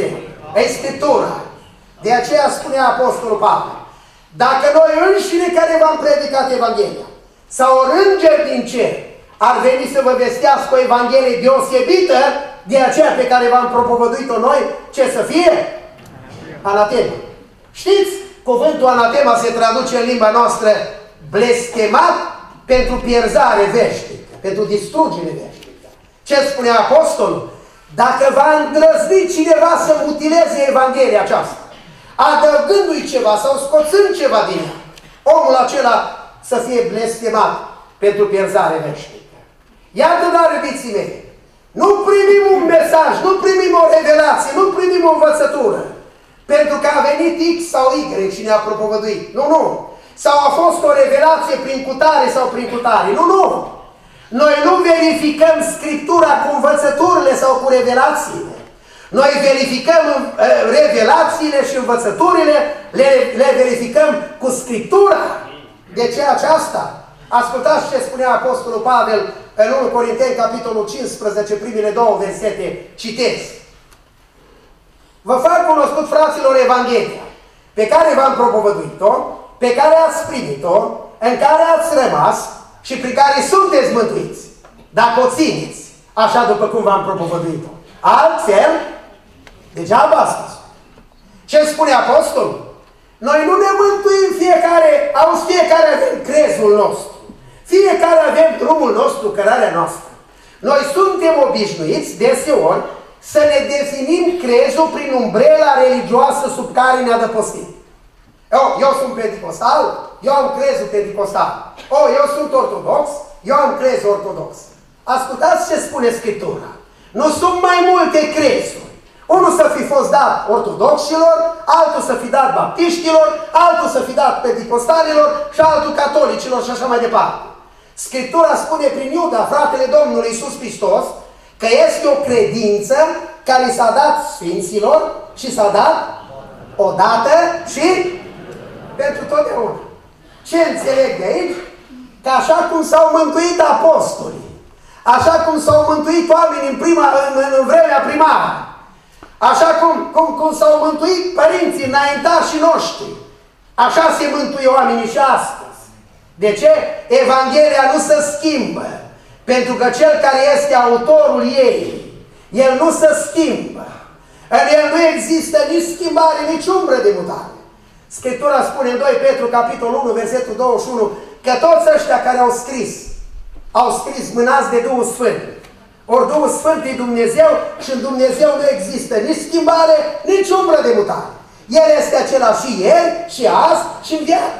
E Scriptura. De aceea spunea Apostolul Pavel, dacă noi înșine care v-am predicat Evanghelia, sau o înger din cer ar veni să vă vestească o Evanghelie deosebită de aceea pe care v-am propovăduit-o noi, ce să fie? Anatema. Știți, cuvântul anatema se traduce în limba noastră blestemat pentru pierzare veșnică, pentru distrugere veșnică. Ce spunea Apostolul? Dacă va îndrăzni cineva să mutileze Evanghelia aceasta, adăugându-i ceva sau scoțând ceva din ea, omul acela să fie blestemat pentru pierzare veșnică. Iată, dar, iubiții mei, nu primim un mesaj, nu primim o revelație, nu primim o învățătură, pentru că a venit X sau Y și ne-a propovăduit. Nu, nu. Sau a fost o revelație prin cutare sau prin cutare. Nu, nu. Noi nu verificăm Scriptura cu învățăturile sau cu revelațiile. Noi verificăm uh, revelațiile și învățăturile, le, le verificăm cu Scriptura. De ce aceasta? Ascultați ce spunea Apostolul Pavel în întâi Corinteni, capitolul cincisprezece, primele două versete. Citez. Vă fac cunoscut, fraților, Evanghelia, pe care v-am propovăduit-o, pe care ați primit-o, în care ați rămas și prin care sunteți mântuiți, dacă o țineți, așa după cum v-am propovăduit-o. Altfel, degeaba ați spus. Ce spune Apostolul? Noi nu ne mântuim fiecare, auzi, fiecare avem crezul nostru. Fiecare avem drumul nostru, cărarea noastră. Noi suntem obișnuiți, deseori, să ne definim crezul prin umbrela religioasă sub care ne-a dăpostit. Eu, eu sunt pentecostal, eu am crezul pentecostal. Oh, eu sunt ortodox, eu am crezul ortodox. Ascultați ce spune Scriptura. Nu sunt mai multe crezuri. Unul să fi fost dat ortodoxilor, altul să fi dat baptiștilor, altul să fi dat pentecostalilor și altul catolicilor și așa mai departe. Scriptura spune prin Iuda, fratele Domnului Iisus Hristos, că este o credință care s-a dat sfinților și s-a dat odată și pentru totdeauna. Ce înțeleg de aici? Că așa cum s-au mântuit apostolii, așa cum s-au mântuit oamenii în, prima, în, în vremea primară, așa cum, cum, cum s-au mântuit părinții, înaintașii noștri, așa se mântuie oamenii și astăzi. De ce? Evanghelia nu se schimbă. Pentru că cel care este autorul ei, el nu se schimbă. În el nu există nici schimbare, nici umbră de mutare. Scriptura spune în doi Petru, capitolul unu, versetul douăzeci și unu, că toți ăștia care au scris, au scris mânați de Duhul Sfânt. Ori Duhul Sfânt e Dumnezeu și în Dumnezeu nu există nici schimbare, nici umbră de mutare. El este același și ieri, și azi, și în viață.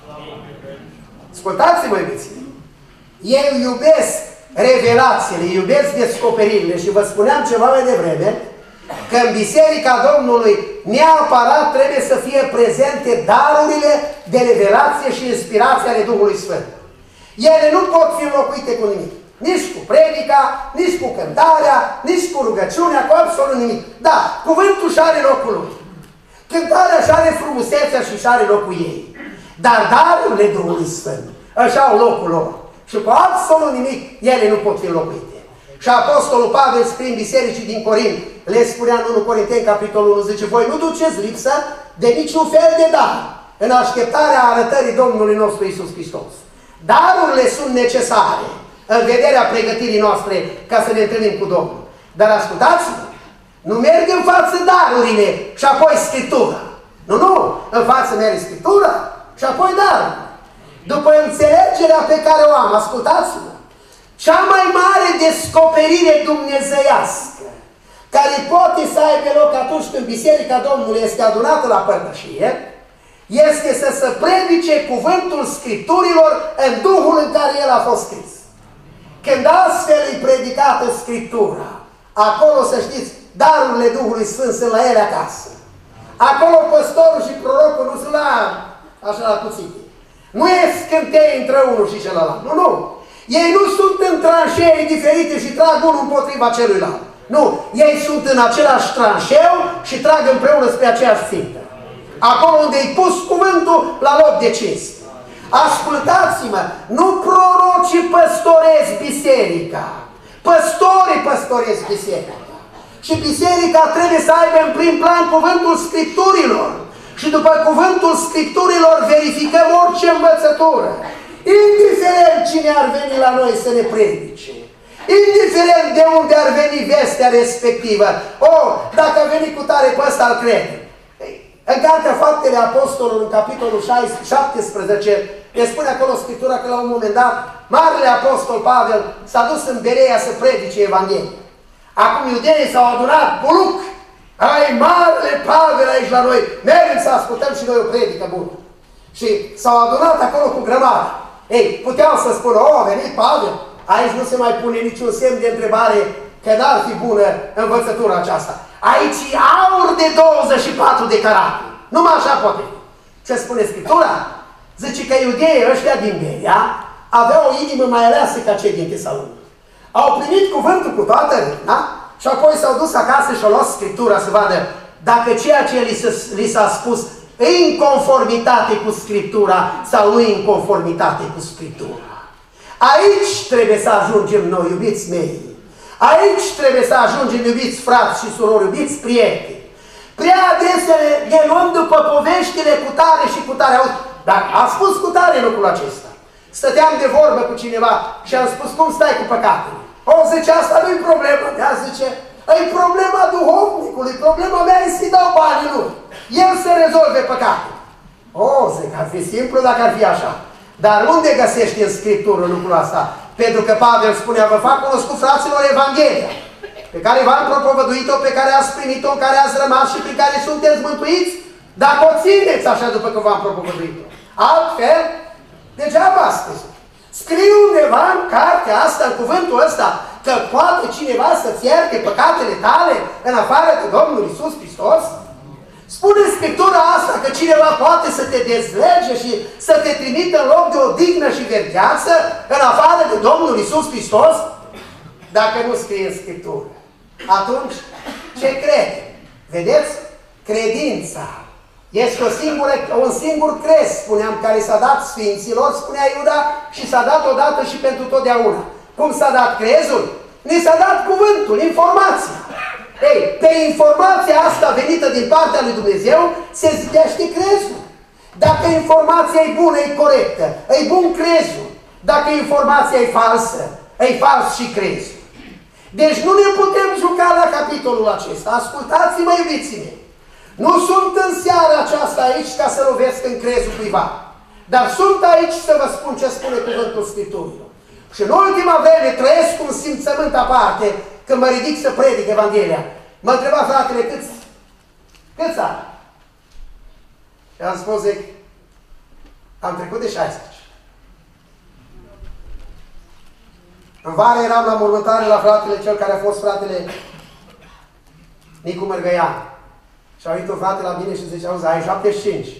Ascultați-mă, iubiții. Eu iubesc revelațiile, iubesc descoperirile și vă spuneam ceva mai devreme că în Biserica Domnului neapărat trebuie să fie prezente darurile de revelație și inspirație ale Duhului Sfânt. Ele nu pot fi înlocuite cu nimic. Nici cu predica, nici cu cântarea, nici cu rugăciunea, cu absolut nimic. Da, cuvântul și are locul lui. Cântarea și are frumusețea și și are locul ei. Dar darurile Duhului Sfânt își au locul lor. Și cu absolut nimic ele nu pot fi înlocuite. Și Apostolul Pavel scrie în bisericii din Corint, le spunea în întâi Corinteni, capitolul unu, zice, voi nu duceți lipsă de niciun fel de dar în așteptarea arătării Domnului nostru Iisus Hristos. Darurile sunt necesare în vederea pregătirii noastre ca să ne întâlnim cu Domnul. Dar ascultați-mă, nu merg în față darurile și apoi Scriptura. Nu, nu, în față merg Scriptura și apoi darurile. După înțelegerea pe care o am, ascultați-mă, cea mai mare descoperire dumnezeiască care poate să aibă loc atunci când Biserica Domnului este adunată la părtășie, este să se predice cuvântul Scripturilor în Duhul în care el a fost scris. Când astfel e predicată Scriptura, acolo, să știți, darurile Duhului Sfânt sunt la ele acasă. Acolo păstorul și prorocul nu sunt la, așa, la cuțite. Nu e scânteie între unul și celălalt. Nu, nu. Ei nu sunt în tranșee diferite și trag unul împotriva celuilalt. Nu. Ei sunt în același tranșeu și trag împreună spre aceeași țintă. Acolo unde i pus cuvântul la loc de cinste. Ascultați-mă, nu prorocii păstoresc biserica. Păstorii păstoresc biserica. Și biserica trebuie să aibă în prim plan cuvântul Scripturilor. Și după cuvântul Scripturilor verificăm orice învățătură. Indiferent cine ar veni la noi să ne predice. Indiferent de unde ar veni vestea respectivă. O, dacă a venit cu tare pe ăsta, îl credem. În Cartea Faptele Apostolului, în capitolul șaptesprezece, ne spune acolo Scriptura că la un moment dat, Marele Apostol Pavel s-a dus în Berea să predice Evanghelia. Acum iudeii s-au adunat, buluc, ai Marele Pavel aici la noi, mergem să ascultăm și noi o predică bună. Și s-au adunat acolo cu grămadă. Ei, puteau să spună, o, a venit Pavel, aici nu se mai pune niciun semn de întrebare că n-ar fi bună învățătura aceasta. Aici e aur de douăzeci și patru de carate. Numai așa poate fi. Ce spune Scriptura? Zice că iudeii ăștia din Berea aveau o inimă mai aleasă ca cei din Tesalon. Au primit cuvântul cu toată râna și apoi s-au dus acasă și au luat Scriptura să vadă dacă ceea ce li s-a spus e în conformitate cu Scriptura sau nu e în conformitate cu Scriptura. Aici trebuie să ajungem noi, iubiți mei. Aici trebuie să ajungem, iubiți frați și surori, iubiți prieteni. Prea adesea ne luăm după poveștile cu tare și cu tare. Dar a spus cu tare lucrul acesta. Stăteam de vorbă cu cineva și am spus, cum stai cu păcatele? O, zice, asta nu-i problema mea, zice, e problema duhovnicului, problema mea e să-i dau banii lui. El să rezolve păcatul. O, zic, ar fi simplu dacă ar fi așa. Dar unde găsești în Scriptură lucrul asta? Pentru că Pavel spunea, vă fac cunoscut, fraților, Evanghelia, pe care v-am propovăduit-o, pe care ați primit-o, în care ați rămas și prin care sunteți mântuiți, dacă o țineți așa după că v-am propovăduit-o. Altfel, degeaba astăzi. Scriu undeva în cartea asta, în cuvântul ăsta, că poate cineva să-ți ierte păcatele tale în afară de Domnul Iisus Hristos? Spune Scriptura asta că cineva poate să te dezlege și să te trimită în loc de o dignă și verdeață în afară de Domnul Iisus Hristos? Dacă nu scrie în Scriptură, atunci ce crede? Vedeți? Credința este o singură, un singur crez, spuneam, care s-a dat Sfinților, spunea Iuda, și s-a dat odată și pentru totdeauna. Cum s-a dat crezul? Ni s-a dat cuvântul, informația. Ei, pe informația asta venită din partea lui Dumnezeu se zidește crezul. Dacă informația e bună, e corectă, e bun crezul. Dacă informația e falsă, e fals și crezul. Deci nu ne putem juca la capitolul acesta. Ascultați-mă, iubiții mei. Nu sunt în seara aceasta aici ca să lovesc în crezul cuiva. Dar sunt aici să vă spun ce spune cuvântul Scripturilor. Și în ultima vreme trăiesc un simțământ aparte când mă ridic să predic Evanghelia. Mă întreba fratele, câți? Câți ani? Și am spus, zic, am trecut de șaisprezece. În vară eram la mormântare la fratele cel care a fost fratele Nicu Mărgăian. Și a venit un frate la mine și zice, auzi, ai șaptezeci și cinci.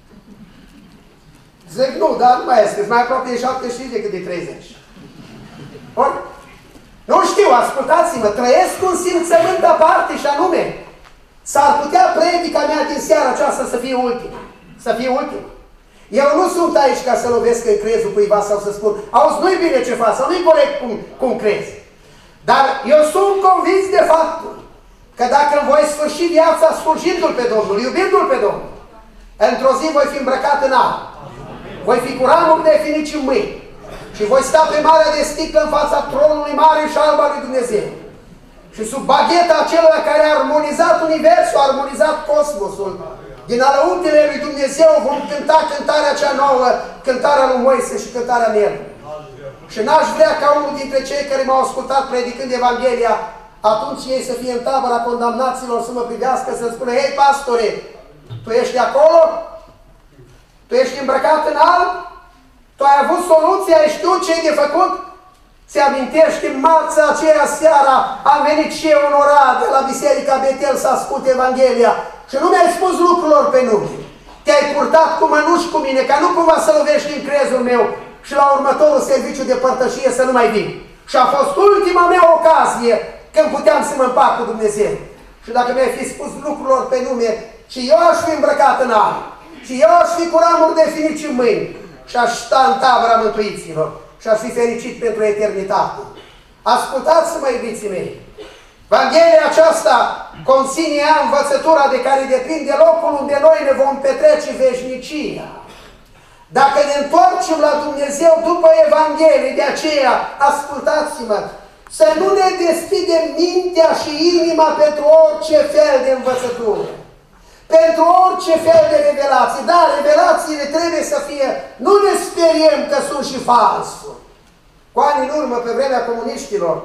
Zic, nu, dar nu mai este, mai aproape de șaptezeci și cinci decât de treizeci. Ori, nu știu, ascultați-mă, trăiesc un simțământ aparte și anume, s-ar putea predica mea din seara aceasta să fie ultima. Să fie ultima. Eu nu sunt aici ca să lovesc în crezul cuiva sau să spun, auzi, nu-i bine ce faci sau nu-i corect cum, cum crezi. Dar eu sunt convins de faptul că dacă îmi voi sfârși viața slujindu-L pe Domnul, iubindu-L pe Domnul, într-o zi voi fi îmbrăcat în alb. Voi fi cu ramuri de finici în mâini. Și voi sta pe marea de sticlă în fața tronului mare și alb al lui Dumnezeu. Și sub bagheta acelora care a armonizat universul, a armonizat cosmosul, din alăuntele lui Dumnezeu vom cânta cântarea cea nouă, cântarea lui Moise și cântarea mielului. Și n-aș vrea ca unul dintre cei care m-au ascultat predicând Evanghelia, atunci ei să fie în tabăra condamnaților, să mă privească, să spună, hei pastore, tu ești acolo? Tu ești îmbrăcat în alb? Tu ai avut soluția, ai știut ce e de făcut? Ți-amintești, în marța aceea seara am venit și eu în Oradea, la Biserica Betel, să ascult Evanghelia și nu mi-ai spus lucrurilor pe nume. Te-ai purtat cu mănuși cu mine, ca nu cumva să lovești în crezul meu și la următorul serviciu de părtășie să nu mai vin. Și a fost ultima mea ocazie când puteam să mă împac cu Dumnezeu. Și dacă mi-ai fi spus lucrurilor pe nume, și eu aș fi îmbrăcat în alb, și eu aș fi cu ramuri de finici în mâini, și aș sta în tabăra mântuiților și aș fi fericit pentru eternitate. Ascultați-mă, iubiții mei, Evanghelia aceasta conține ea învățătura de care depinde locul unde noi ne vom petrece veșnicia. Dacă ne întoarcem la Dumnezeu după Evanghelie, de aceea, ascultați-mă, să nu ne deschidem mintea și inima pentru orice fel de învățătură, pentru orice fel de revelații. Da, revelațiile trebuie să fie, nu ne speriem că sunt și falsuri. Cu ani în urmă, pe vremea comuniștilor,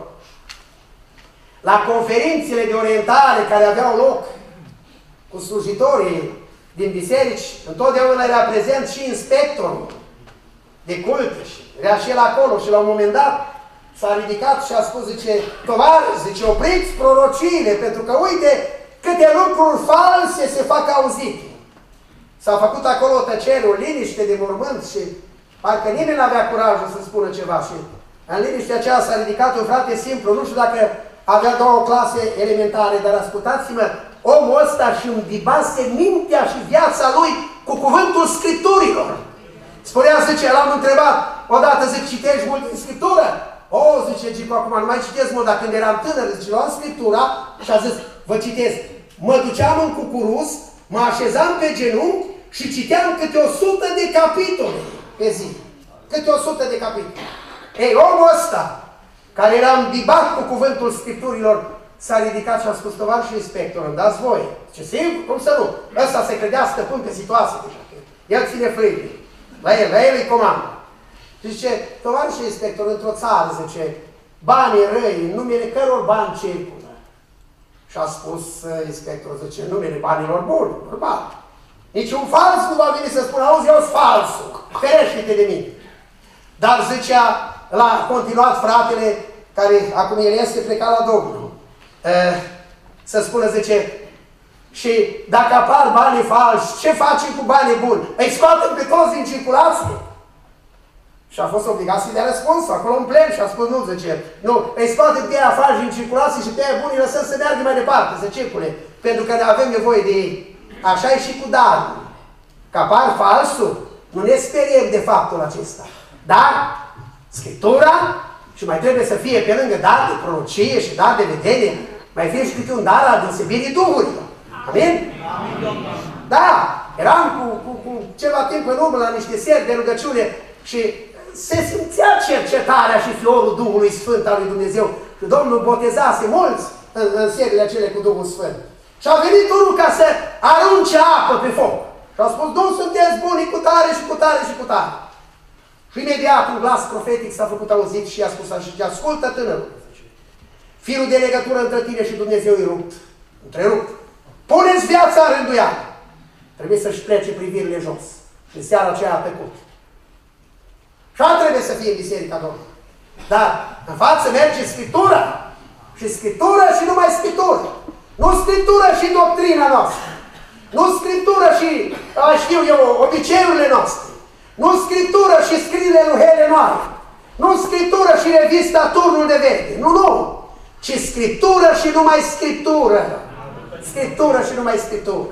la conferințele de orientare care aveau loc cu slujitorii din biserici, întotdeauna era prezent și inspectorul de culte și era și el acolo și la un moment dat s-a ridicat și a spus, zice, tovarăși, zice, opriți prorociile, pentru că uite câte lucruri false se fac auzite. S-a făcut acolo o tăcere, o liniște de mormânt și parcă nimeni n-avea curajul să spună ceva și în liniștea aceea s-a ridicat un frate simplu, nu știu dacă avea două clase elementare, dar ascultați-mă, omul ăsta și îmbibase mintea și viața lui cu cuvântul Scripturilor. Spunea, zice, l-am întrebat, odată zic, citești mult din Scriptură? O, zice Gicu, acum nu mai citesc mult, dar când eram tânăr, zice, luam Scriptura și a zis, vă citesc, mă duceam în cucuruz, mă așezam pe genunchi și citeam câte o sută de capitole pe zi. Câte o sută de capitole. Ei, omul ăsta, care era îmbibat cu cuvântul Scripturilor, s-a ridicat și a spus, tovarășul inspector, îmi dați voie. Ce sigur? Cum să nu? Ăsta se credea stăpân pe situație deja. El ține frâine. La el, la el îi comandă. Și zice, tovarășul inspector, într-o țară, zice, banii răi, în numele căror bani circulă. Și a spus inspectorul, zice, în numele banilor buni, normal. Niciun fals nu va veni să spună, auzi, eu sunt falsul, ferește-te de mine. Dar zicea, l-a continuat fratele, care acum el este plecat la Domnul, uh, să spună, zice, și dacă apar banii falși, ce facem cu banii buni? Îi scoatem pe toți din circulație? Și a fost obligat să-i dea răspunsul, acolo în plen, și a spus, nu, zice, nu, îi scoatem pe aia falși din circulație și pe aia buni lăsăm să meargă mai departe, să circule, pentru că ne avem nevoie de ei. Așa e și cu darul. Că apar falsul, nu ne speriem de faptul acesta. Dar Scriptura, și mai trebuie să fie pe lângă dar de prorocie și dar de vedenie, mai fie și câte un dar al deosebirii Duhurilor. Amin? Da, eram cu, cu, cu ceva timp în urmă la niște seri de rugăciune și se simțea cercetarea și fiorul Duhului Sfânt al lui Dumnezeu. Și Domnul botezase mulți în, în serile acele cu Duhul Sfânt. Și a venit unul ca să arunce apă pe foc. Și a spus, nu sunteți buni cu tare și cu tare și cu tare. Și imediat un glas profetic s-a făcut auzit și i-a spus așa, ascultă tânărul. Firul de legătură între tine și Dumnezeu e rupt, întrerupt. Puneți viața în rânduială. Trebuie să-și plece privirile jos. Și în seara aceea a tăcut. Și așa trebuie să fie în Biserica Domnului. Dar în față merge Scriptura. Și Scriptura și numai Scriptură. Nu Scriptură și doctrina noastră. Nu Scriptură și, știu eu, obiceiurile noastre. Nu Scriptură și scrierile lui Hele Noare. Nu Scriptură și revista Turnul de Verde. Nu, nu. Ci Scriptură și numai Scriptură. Scriptură și numai Scriptură.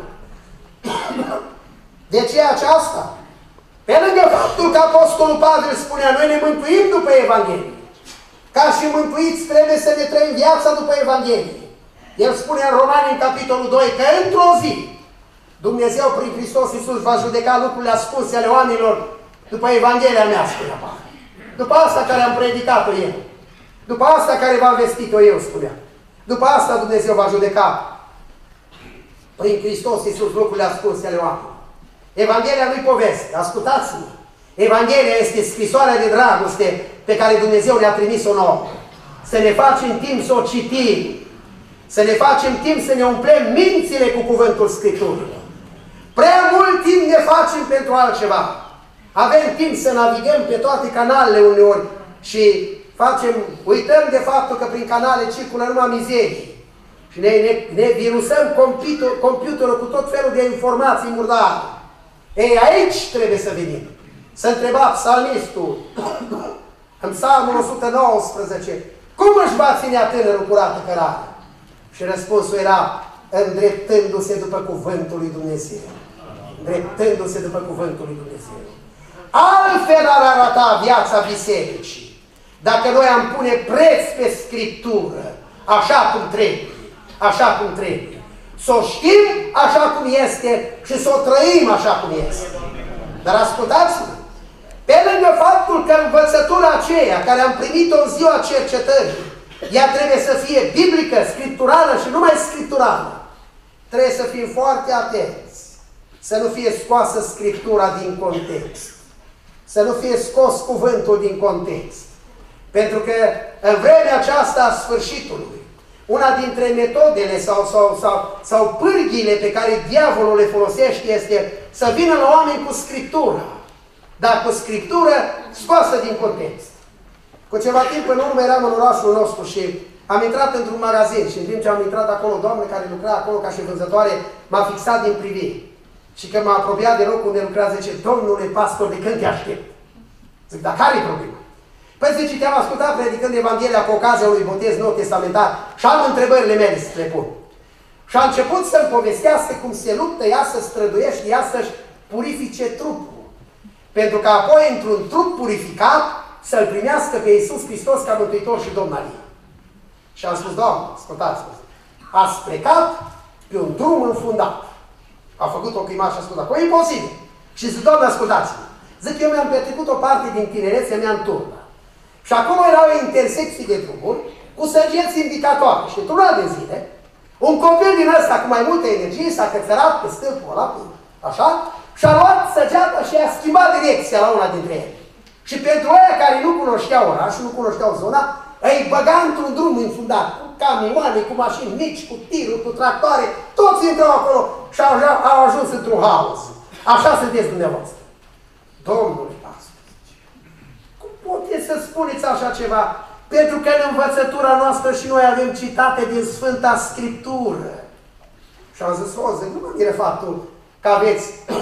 De ce aceasta? Pe lângă faptul că Apostolul Pavel spunea, noi ne mântuim după Evanghelie. Ca și mântuiți trebuie să ne trăim viața după Evanghelie. El spune în Romani, în capitolul doi, că într-o zi Dumnezeu prin Hristos Iisus va judeca lucrurile ascunse ale oamenilor după Evanghelia mea, spunea Pavel. După asta care am predicat-o eu. După asta care v-am vestit-o eu, spunea. După asta Dumnezeu va judeca prin Hristos Iisus lucrurile ascunse ale oamenilor. Evanghelia nu-i poveste. Ascultați-mă. Evanghelia este scrisoarea de dragoste pe care Dumnezeu ne-a trimis-o nouă. Să ne facem timp să o citim. Să ne facem timp să ne umplem mințile cu cuvântul Scripturilor. Prea mult timp ne facem pentru altceva. Avem timp să navigăm pe toate canalele uneori și facem, uităm de faptul că prin canale circulă numai mizerii. Și ne, ne, ne virusăm computer, computerul cu tot felul de informații murdare. Ei, aici trebuie să venim. Să întreba psalmistul în psalmul o sută nouăsprezece, cum își va ținea tânărul curată cărare? Și răspunsul era, îndreptându-se după cuvântul lui Dumnezeu. Îndreptându-se după cuvântul lui Dumnezeu. Altfel ar arăta viața bisericii. Dacă noi am pune preț pe Scriptură, așa cum trebuie. Așa cum trebuie. Să o știm așa cum este și să o trăim așa cum este. Dar ascultați-mă, pe lângă faptul că învățătura aceea care am primit-o în ziua cercetării, ea trebuie să fie biblică, scripturală și numai scripturală, trebuie să fim foarte atenți, să nu fie scoasă Scriptura din context, să nu fie scos cuvântul din context. Pentru că în vremea aceasta a sfârșitului, una dintre metodele sau, sau, sau, sau pârghiile pe care diavolul le folosește este să vină la oameni cu Scriptură, dar cu Scriptură scoasă din context. Cu ceva timp în urmă eram în orașul nostru și am intrat într-un magazin și în timp ce am intrat acolo, o doamnă care lucra acolo ca și vânzătoare m-a fixat din privire. Și când m-a apropiat de locul unde lucra, zice, domnule pastor, de când te aștept? Zic, dar care-i problema? Păi zice, te-am ascultat predicând Evanghelia cu ocazia unui botez nou testamentar și am întrebările mele să le pun. Și a început să-mi povestească cum se luptă ea să străduiește, ea să-și purifice trupul. Pentru că apoi, într-un trup purificat, să-L primească pe Iisus Hristos ca Mântuitor și Domn al ei. Și am spus, Doamne, ascultați-mă, ați plecat pe un drum înfundat. A făcut o clima și a spus, acolo e imposibil. Și zic, Doamne, ascultați-mă, zic, eu mi-am petrecut o parte din tinerețea mea în Turda. Și acolo erau intersecții de drumuri cu săgeți indicatoare. Și într-una de zile, un copil din ăsta cu mai multă energie s-a cățărat pe stâlpul ăla, așa, și a luat săgeata și a schimbat direcția la una dintre ele. Și pentru aia care nu cunoșteau orașul, nu cunoșteau zona, îi băga într-un drum înfundat, cu camioane, cu mașini mici, cu tiruri, cu tractoare, toți intrau acolo și au, au ajuns într-un haos. Așa sunteți dumneavoastră. Domnule pastor, cum puteți să spuneți așa ceva? Pentru că în învățătura noastră și noi avem citate din Sfânta Scriptură. Și am zis, o, zic, nu mă mire faptul că aveți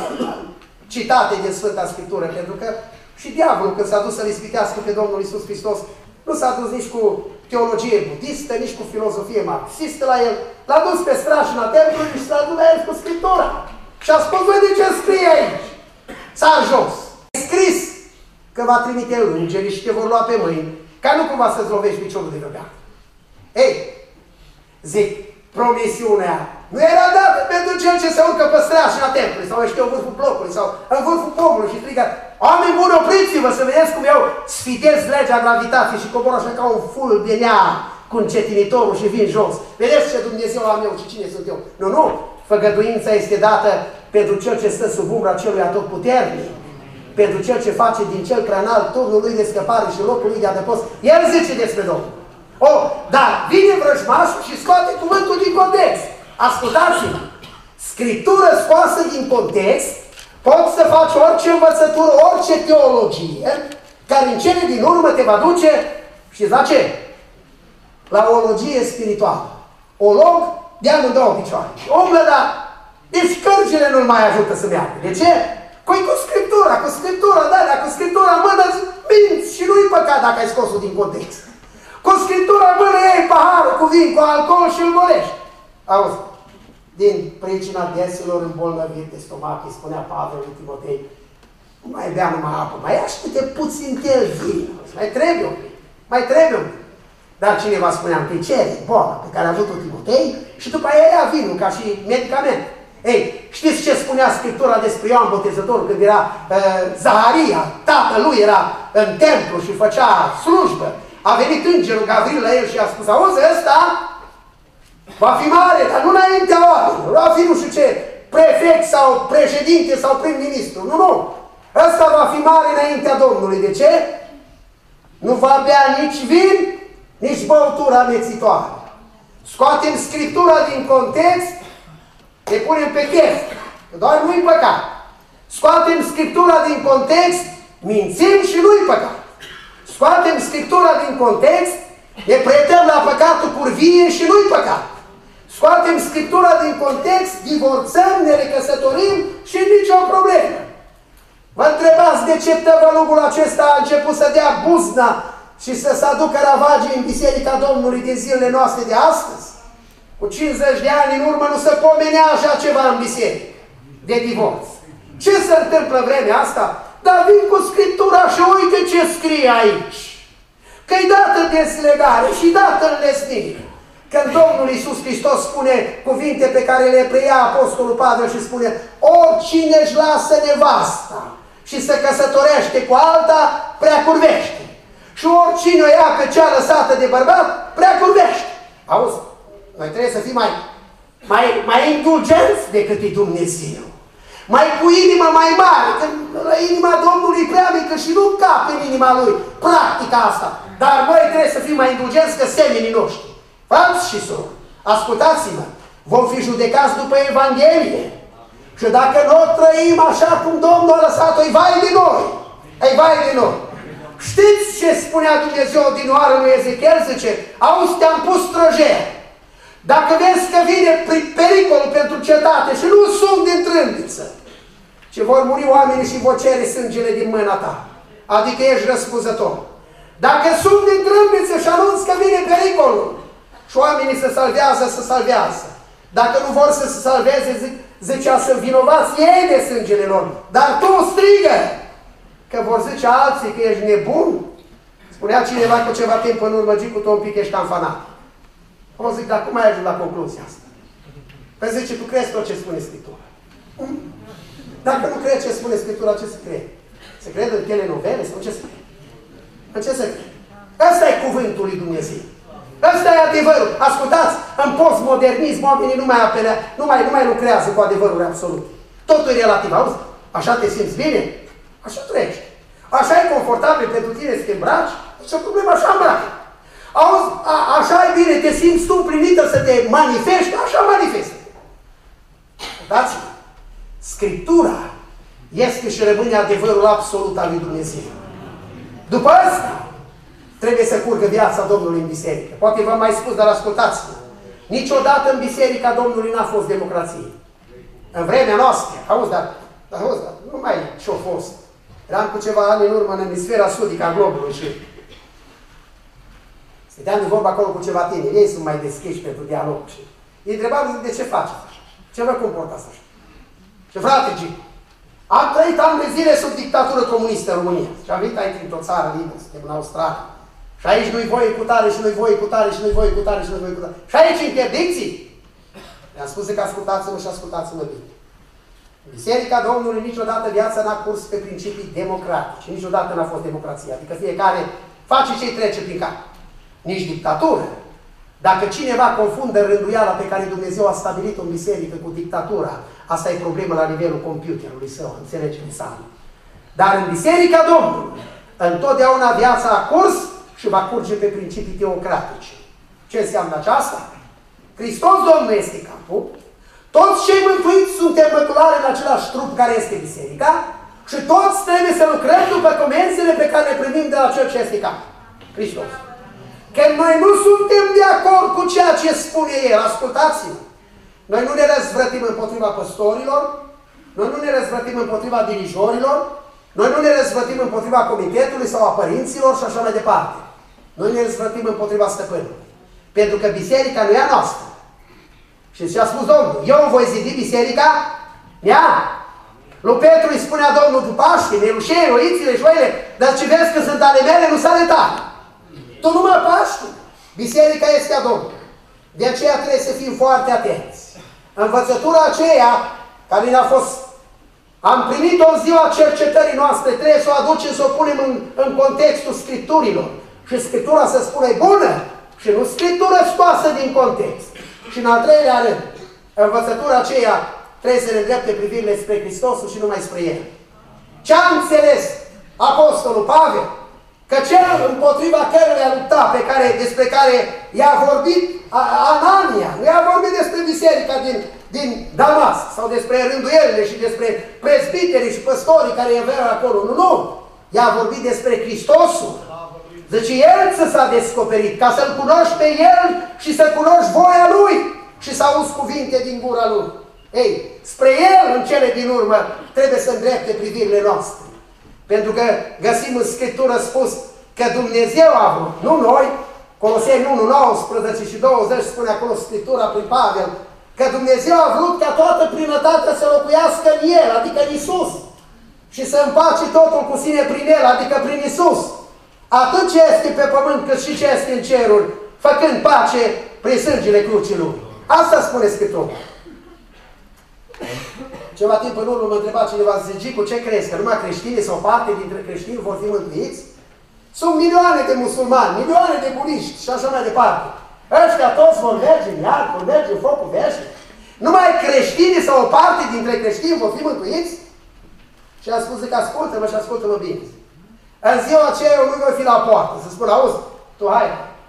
citate din Sfânta Scriptură, pentru că și diavolul, când s-a dus să-L ispitească pe Domnul Iisus Hristos, nu s-a dus nici cu teologie budistă, nici cu filozofie marxistă la el. L-a dus pe strașina templului și s-a dus la el cu Scriptura. Și a spus, voi de ce scrie aici? S-a jos. E scris că va trimite îngerii și te vor lua pe mâini, ca nu cumva să-ți lovești piciorul de răbeat. Ei, zic, promisiunea nu era dată pentru cel ce se urcă pe strașina templului, sau știu, în vârful blocului, sau în vârful pomului și strigă, oameni buni, opriți-vă să vedeți cum eu sfidez legea gravitației și cobor așa ca un ful de nea cu încetinitorul și vin jos. Vedeți ce Dumnezeu am eu și cine sunt eu. Nu, nu, făgăduința este dată pentru cel ce stă sub umbra celui atotputernic, pentru cel ce face din cel prea înalt turnul lui de scăpare și locul lui de adăpost. El zice despre Domnul. O, dar vine vrăjmașul și scoate cuvântul din context. Ascultați-mă! Scriptură scoasă din context, poți să faci orice învățătură, orice teologie, care în cele din urmă te va duce, știți la ce? La o logie spirituală. O log de amândouă picioare. Omul ăla, deci cărgile nu-l mai ajută să meargă. De ce? Cu cu Scriptura, cu Scriptura, da, dar cu Scriptura în mână minți și nu-i păcat dacă ai scos-o din context. Cu Scriptura în mână iei paharul cu vin, cu alcool și îl golești. Auzi, din pricina deselor îmbolnăviri de stomac, îi spunea Pavel lui Timotei, nu mai bea numai apă, mai ia și câte puțin tel vin, mai trebuie un pic, mai trebuie un pic. Dar cineva spunea întâi cere boala pe care a avut-o Timotei și după aia ia vinul ca și medicament. Ei, știți ce spunea Scriptura despre Ioan Botezătorul când era uh, Zaharia, tatălui era în templu și făcea slujbă. A venit îngerul Gavril la el și a spus, auzi, ăsta va fi mare, dar nu înaintea oamenilor, va fi nu știu ce, prefect sau președinte sau prim-ministru, nu, nu. Ăsta va fi mare înaintea Domnului. De ce? Nu va bea nici vin, nici băutura amețitoare. Scoatem Scriptura din context, te punem pe chef, că doar nu-i păcat. Scoatem Scriptura din context, mințim și nu-i păcat. Scoatem Scriptura din context, ne pretăm la păcatul curvie și nu-i păcat. Scoatem Scriptura din context, divorțăm, ne recăsătorim și nicio problemă. Vă întrebați de ce tăvălugul acesta a început să dea buzna și să se aducă ravagii în Biserica Domnului din zilele noastre de astăzi? Cu cincizeci de ani în urmă nu se pomenea așa ceva în biserică de divorț. Ce se întâmplă în vremea asta? Dar vin cu Scriptura și uite ce scrie aici. Că-i dată deslegare și dată înlesnire. Când Domnul Iisus Hristos spune cuvinte pe care le preia Apostolul Pavel și spune: oricine își lasă nevasta și se căsătorește cu alta, prea curvește. Și oricine o ia pe cea lăsată de bărbat, prea curvește. Auzi? Noi trebuie să fim mai, mai, mai indulgenți decât e Dumnezeu. Mai cu inima mai mare, că la inima Domnului prea mică și nu cape în inima Lui practica asta. Dar noi trebuie să fim mai indulgenți că semenii noștri. Frați și sori, ascultați-mă, vom fi judecați după Evanghelie. Și dacă nu o trăim așa cum Domnul a lăsat-o, e vai de noi. E vai de noi. Știți ce spunea Dumnezeu din oară lui Ezechiel? Zice: auzi, te-am pus străjer. Dacă vezi că vine pericolul pentru cetate și nu sunt din trâmbiță, ci vor muri oamenii și vor cere sângele din mâna ta, adică ești răspunzător. Dacă sunt din trâmbiță și anunți că vine pericolul și oamenii se salvează, se salvează. Dacă nu vor să se salveze, zic, zicea, să vinovați ei de sângele lor. Dar tu strigă, că vor zice alții că ești nebun. Spunea cineva cu ceva timp în urmă: Gicu, tu un pic ești cam fanat. O zic: dar cum ai ajuns la concluzia asta? Păi zice: tu crezi tot ce spune Scriptura. Dacă nu crezi ce spune Scriptura, ce se crede? Se crede în telenovele sau ce se crede? În ce se crede? Ăsta e cuvântul lui Dumnezeu. Ăsta e adevărul. Ascultați, în postmodernism oamenii nu mai apelă, nu mai, nu mai lucrează cu adevărul absolut. Totul e relativ. Auzi? Așa te simți bine? Așa treci. Așa e confortabil pentru tine să te îmbraci? Ce problemă, așa îmbraci. Auzi, a, așa e bine, te simți tu împlinită să te manifesti? Așa manifestă. Dați-vă. Scriptura este și rămâne adevărul absolut al lui Dumnezeu. După asta trebuie să curgă viața Domnului în biserică. Poate v-am mai spus, dar ascultați-mă. Niciodată în biserica Domnului n-a fost democrație. În vremea noastră, auzi, dar, auzi, dar nu mai ce-a fost. Eram cu ceva ani în urmă în emisfera sudică a globului și stăteam de vorba acolo cu ceva tineri. Ei sunt mai deschiși pentru dialog. Și îi întrebam: de ce faceți așa? Ce vă comportați așa? Și frate, G, am trăit ani de zile sub dictatură comunistă în România. Și am venit aici într-o țară liberă, suntem în Australia. Și aici nu-i voie cu tare, și nu-i voie cu tare, și nu-i voie cu tare, și nu-i voie cu tare. Și aici interdicții. Le-am spus că ascultați-mă și ascultați-mă bine. Biserica Domnului niciodată viața n-a curs pe principii democratice. Niciodată n-a fost democrație. Adică fiecare face ce-i trece prin cap. Nici dictatură. Dacă cineva confundă rânduiala pe care Dumnezeu a stabilit-o în biserică cu dictatura, asta e problemă la nivelul computerului său, înțelegeți înseamnă. Dar în biserica Domnului, întotdeauna viața a curs și va curge pe principii teocratice. Ce înseamnă aceasta? Hristos Domnul este capul, toți cei mântuiți suntem măculare în același trup care este biserica și toți trebuie să lucrăm după comenzile pe care le primim de la Cel ce este capul, Hristos. Că noi nu suntem de acord cu ceea ce spune El, ascultați-mă. Noi nu ne răzvrătim împotriva păstorilor, noi nu ne răzvrătim împotriva dirijorilor, noi nu ne răzvrătim împotriva comitetului sau a părinților și așa mai departe. Noi ne răzvrătim împotriva stăpânului. Pentru că biserica nu e a noastră. Și ce a spus Domnul? Eu voi zidi biserica mea. Lui Petru îi spunea Domnul: tu Paște, melușei, oițile și oile, dar ce vezi că sunt ale mele, nu s-ale tale. Tu nu mă pași tu. Biserica este a Domnului. De aceea trebuie să fim foarte atenți. Învățătura aceea care ne-a fost, am primit-o în ziua cercetării noastre, trebuie să o aducem, să o punem în, în contextul Scripturilor. Și Scriptura să spună e bună și nu Scriptură scoasă din context. Și în al treilea rând, învățătura aceea trebuie să ne îndrepte privirile spre Hristosul și numai spre El. Ce-a înțeles Apostolul Pavel? Că cel împotriva căruia lupta, pe care, despre care i-a vorbit Anania, nu i-a vorbit despre biserica din, din Damasc, sau despre rânduielile și despre prezbiterii și păstorii care i-aveau acolo. Nu, nu! I-a vorbit despre Hristosul. Deci El ți s-a descoperit, ca să-L cunoști pe El și să cunoști voia Lui și să auzi cuvinte din gura Lui. Ei, spre El, în cele din urmă, trebuie să îndrepte privirile noastre. Pentru că găsim în Scriptură spus că Dumnezeu a vrut, nu noi, Coloseni unu, nouăsprezece și douăzeci spune acolo Scriptura prin Pavel, că Dumnezeu a vrut ca toată plinătatea să locuiască în El, adică în Iisus, și să împace totul cu sine prin El, adică prin Iisus. Atât ce este pe pământ, cât și ce este în ceruri, făcând pace prin sângele crucii Lui. Asta spune Scriptura. Ceva timp în urmă mă întreba cineva, zice, cu ce crezi? Că numai creștini sau parte dintre creștini vor fi mântuiți? Sunt milioane de musulmani, milioane de budiști și așa mai departe. Ăștia toți vor merge în iad, vor merge în focul veșnic. Numai creștini sau o parte dintre creștini vor fi mântuiți? Și a spus, zic, ascultă-mă și ascultă-mă bine. În ziua aceea eu nu voi fi la poartă, să spun, auzi, tu hai,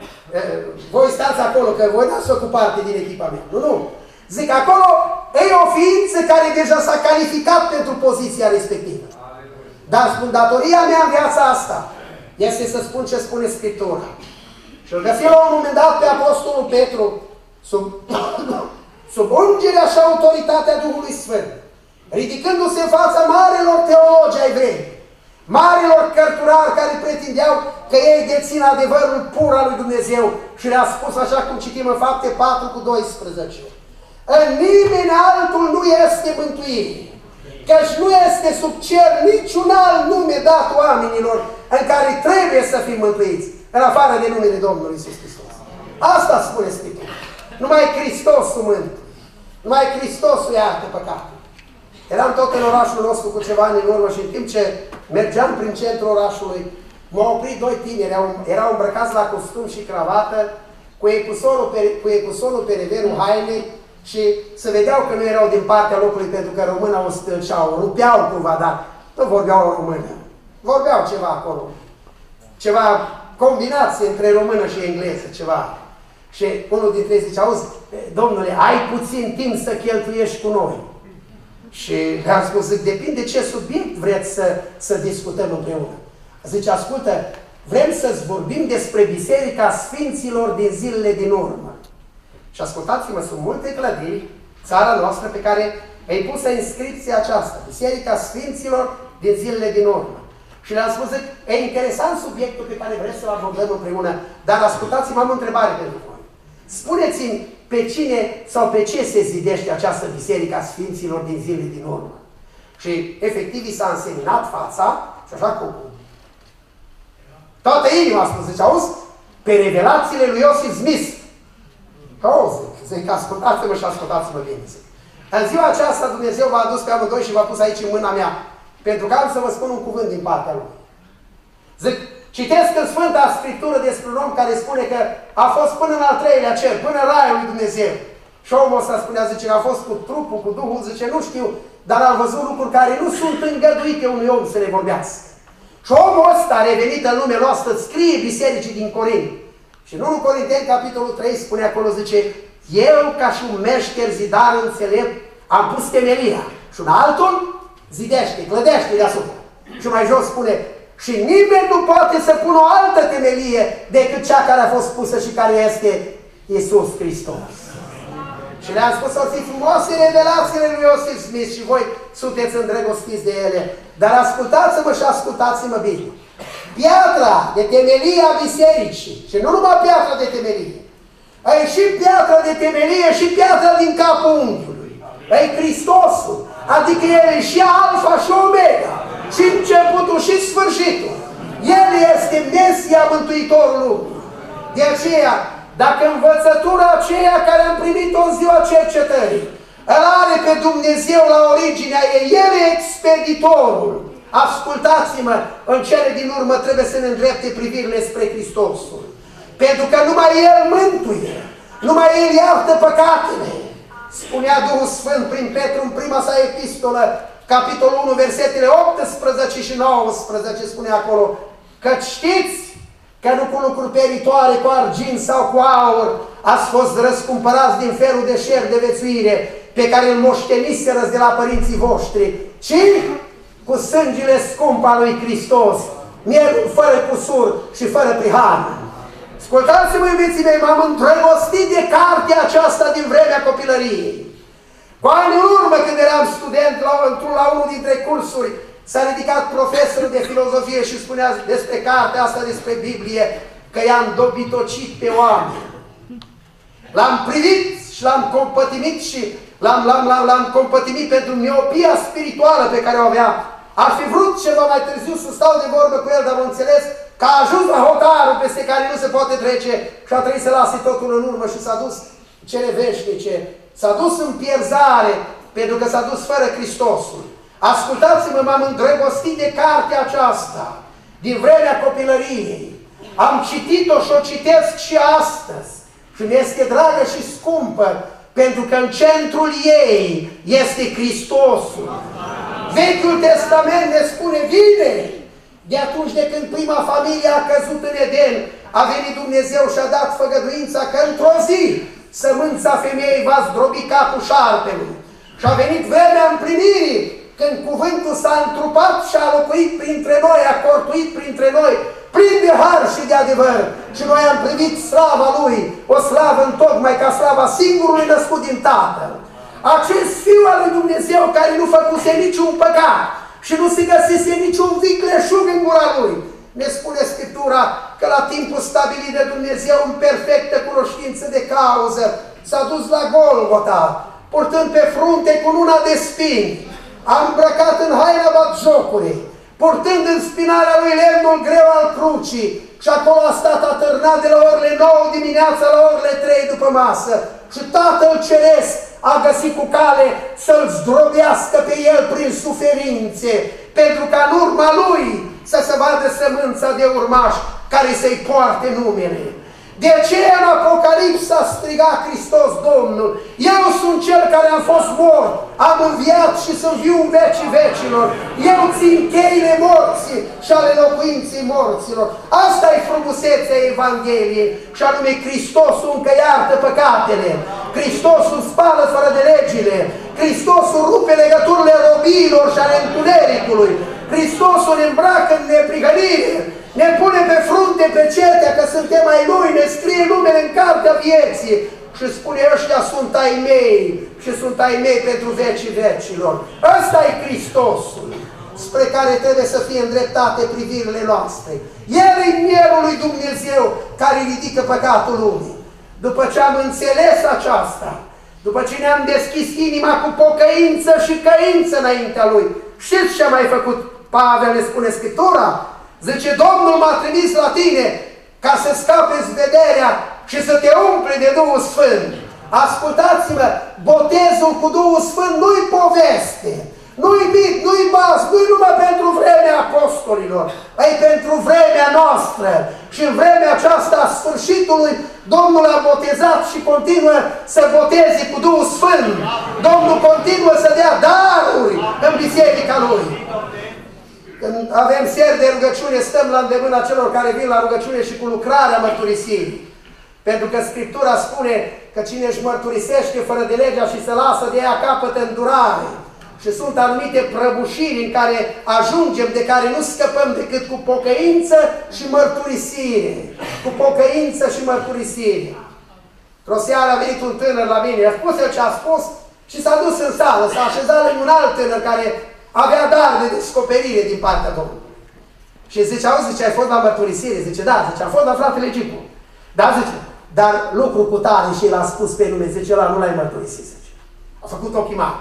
voi stați acolo, că voi n-ați făcut parte din echipa mea. Nu, nu. Zic, acolo e o ființă care deja s-a calificat pentru poziția respectivă. Dar spun, datoria mea în viața asta este să spun ce spune Scriptura. Și îl găsim la un moment dat pe Apostolul Petru, sub, sub ungerea și autoritatea Duhului Sfânt, ridicându-se în fața marilor teologi ai vremii, marilor cărturari care pretindeau că ei dețin adevărul pur al lui Dumnezeu și le-a spus așa cum citim în Fapte patru cu doisprezece. În nimeni altul nu este mântuire, căci nu este sub cer niciun alt nume dat oamenilor în care trebuie să fim mântuiți, în afară de numele Domnului Iisus Hristos. Asta spune Scriptura. Numai Hristosul mântuie. Numai Hristosul iartă păcatul. Eram tot în orașul nostru cu ceva ani în urmă și în timp ce mergeam prin centrul orașului, m-au oprit doi tineri, erau, erau îmbrăcați la costum și cravată, cu ecusorul pe, cu ecusorul pe reverul hainei și se vedeau că nu erau din partea locului pentru că româna o stâlceau, rupeau cumva, dar nu vorbeau o română. Vorbeau ceva acolo. Ceva combinație între română și engleză, ceva. Și unul dintre ei zice, auzi, domnule, ai puțin timp să cheltuiești cu noi. Și le-am spus, zic, depinde ce subiect vreți să, să discutăm împreună. Zice, ascultă, vrem să-ți vorbim despre Biserica Sfinților din zilele din urmă. Și ascultați-mă, sunt multe clădiri, țara noastră, pe care îi pusă inscripția aceasta, Biserica Sfinților din zilele din urmă. Și le-am spus, zic, e interesant subiectul pe care vreți să-l abordăm împreună, dar ascultați-mă, am o întrebare pentru voi. Spuneți-mi pe cine sau pe ce se zidește această Biserica Sfinților din zilele din urmă. Și efectiv i s-a înseminat fața și așa cu toată inima a spus, zice, auzi, pe revelațiile lui Iosif Smith. Auzi, zic, ascultați-mă și ascultați-mă bine. Zic. În ziua aceasta Dumnezeu v-a adus pe amândoi și v-a pus aici în mâna mea, pentru că am să vă spun un cuvânt din partea Lui. Zic, citesc în Sfânta Scriptură despre un om care spune că a fost până în al treilea cer, până în raiul lui Dumnezeu. Și omul ăsta spunea, zice, că a fost cu trupul, cu Duhul, zice, nu știu, dar am văzut lucruri care nu sunt îngăduite unui om să le vorbească. Și omul ăsta a revenit în lumea noastră, scrie bisericii din Corint. Și în întâi Corinteni, capitolul trei, spune acolo, zice, eu, ca și un meșter zidar înțelept, am pus temelia. Și un altul zidește, clădește deasupra. Și mai jos spune, și nimeni nu poate să pună o altă temelie decât cea care a fost pusă și care este Iisus Hristos. Și le-am spus, o fi frumoase revelațiile lui Iosif Smith și voi sunteți îndrăgostiți de ele. Dar ascultați-mă și ascultați-mă bine. Piatra de temelie a bisericii, și nu numai piatra de temelie, e și piatra de temelie și piatra din capul unghiului. E Hristosul, adică El e și Alfa și Omega, și începutul și sfârșitul. El este Mesia Mântuitorul lumii. De aceea, dacă învățătura aceea care am primit-o în ziua cercetării, îl are pe Dumnezeu la originea ei, El e expeditorul. Ascultați-mă, în cele din urmă trebuie să ne îndrepte privirile spre Hristosul. Pentru că numai El mântuie, numai El iartă păcatele. Spunea Duhul Sfânt prin Petru în prima sa epistolă, capitolul unu, versetele optsprezece și nouăsprezece, spune acolo, că știți că nu cu lucruri peritoare, cu argint sau cu aur, ați fost răscumpărați din felul de șer de vețuire, pe care îl moșteniseră de la părinții voștri, ci cu sângele scump al lui Hristos, mielul fără cusur și fără prihană. Ascultați-mă, iubiții mei, m-am îndrăgostit de cartea aceasta din vremea copilăriei. Cu ani în urmă, când eram student la, la unul dintre cursuri, s-a ridicat profesorul de filozofie și spunea despre cartea asta, despre Biblie, că i-a îndobitocit pe oameni. L-am privit și l-am compătimit și l-am compătimit pentru miopia spirituală pe care o avea. Ar fi vrut ceva mai târziu să stau de vorbă cu el, dar am înțeles că a ajuns la hotarul peste care nu se poate trece și a trebuit să lase totul în urmă și s-a dus cele veșnice. S-a dus în pierzare pentru că s-a dus fără Hristosul. Ascultați-mă, m-am îndrăgostit de cartea aceasta din vremea copilăriei. Am citit-o și o citesc și astăzi. Și mi-este dragă și scumpă, pentru că în centrul ei este Hristosul. Vechiul Testament ne spune vineri, de atunci de când prima familie a căzut în Eden, a venit Dumnezeu și a dat făgăduința că într-o zi sămânța femeii va zdrobi capul șarpelui. Și a venit vremea împlinirii, când cuvântul s-a întrupat și a locuit printre noi, a cortuit printre noi, plin de har și de adevăr. Și noi am primit slava Lui, o slavă întocmai ca slava singurului născut din Tatăl. Acest Fiu al lui Dumnezeu care nu făcuse niciun păcat și nu se găsise niciun vicleșug în gura Lui. Ne spune Scriptura că la timpul stabilit de Dumnezeu în perfectă cunoștință de cauză s-a dus la Golgota, purtând pe frunte cu luna de spini, a îmbrăcat în haina batjocurii, purtând în spinarea lui lemnul greu al crucii și acolo a stat atârnat de la orele nouă dimineața la orele trei după masă. Și Tatăl Ceresc a găsit cu cale să-L zdrobească pe El prin suferințe, pentru ca în urma Lui să se vadă sămânța de urmași care să-i poarte numele. De aceea în Apocalipsa striga Hristos Domnul: eu sunt Cel care am fost mort, am înviat și sunt viu în vecii vecilor. Eu țin cheile morții și ale locuinței morților. Asta e frumusețea Evangheliei, și anume Hristosul încă iartă păcatele, Hristosul spală fără de legile, Hristosul rupe legăturile robiilor și ale întunericului, Hristosul ne îmbracă în neprihănire, ne pune pe frunte pe cetea că suntem ai Lui, ne scrie numele în cartea vieții și spune: ăștia sunt ai mei și sunt ai mei pentru vecii vecilor. Ăsta e Hristosul spre care trebuie să fie îndreptate privirile noastre. El e mielul lui Dumnezeu care ridică păcatul lumii. După ce am înțeles aceasta, după ce ne-am deschis inima cu pocăință și căință înaintea Lui, știți ce a mai făcut Pavel, ne spune Scriptura? Zice: Domnul m-a trimis la tine ca să scapeți vederea și să te umple de Duhul Sfânt. Ascultați-mă, botezul cu Duhul Sfânt nu-i poveste, nu-i mit, nu-i baz, nu-i numai pentru vremea apostolilor, e pentru vremea noastră. Și în vremea aceasta a sfârșitului, Domnul a botezat și continuă să boteze cu Duhul Sfânt. Domnul continuă să dea daruri în biserica Lui. Când avem seri de rugăciune, stăm la îndemâna celor care vin la rugăciune și cu lucrarea mărturisirii. Pentru că Scriptura spune că cine își mărturisește fără de legea și se lasă de ea capătă îndurare. Și sunt anumite prăbușiri în care ajungem, de care nu scăpăm decât cu pocăință și mărturisire. Cu pocăință și mărturisire. Într-o seară a venit un tânăr la mine, a spus el ce a spus și s-a dus în sală, s-a așezat lângă un alt tânăr care avea dar de descoperire din partea Domnului. Și zice: auzi, zice, ai fost la mărturisire? Zice: da, zice, am fost la fratele Gicu. Da, zice, dar lucru cu tare și el a spus pe nume, zice, ăla nu l-ai mărturisit, zice. A făcut ochii mari.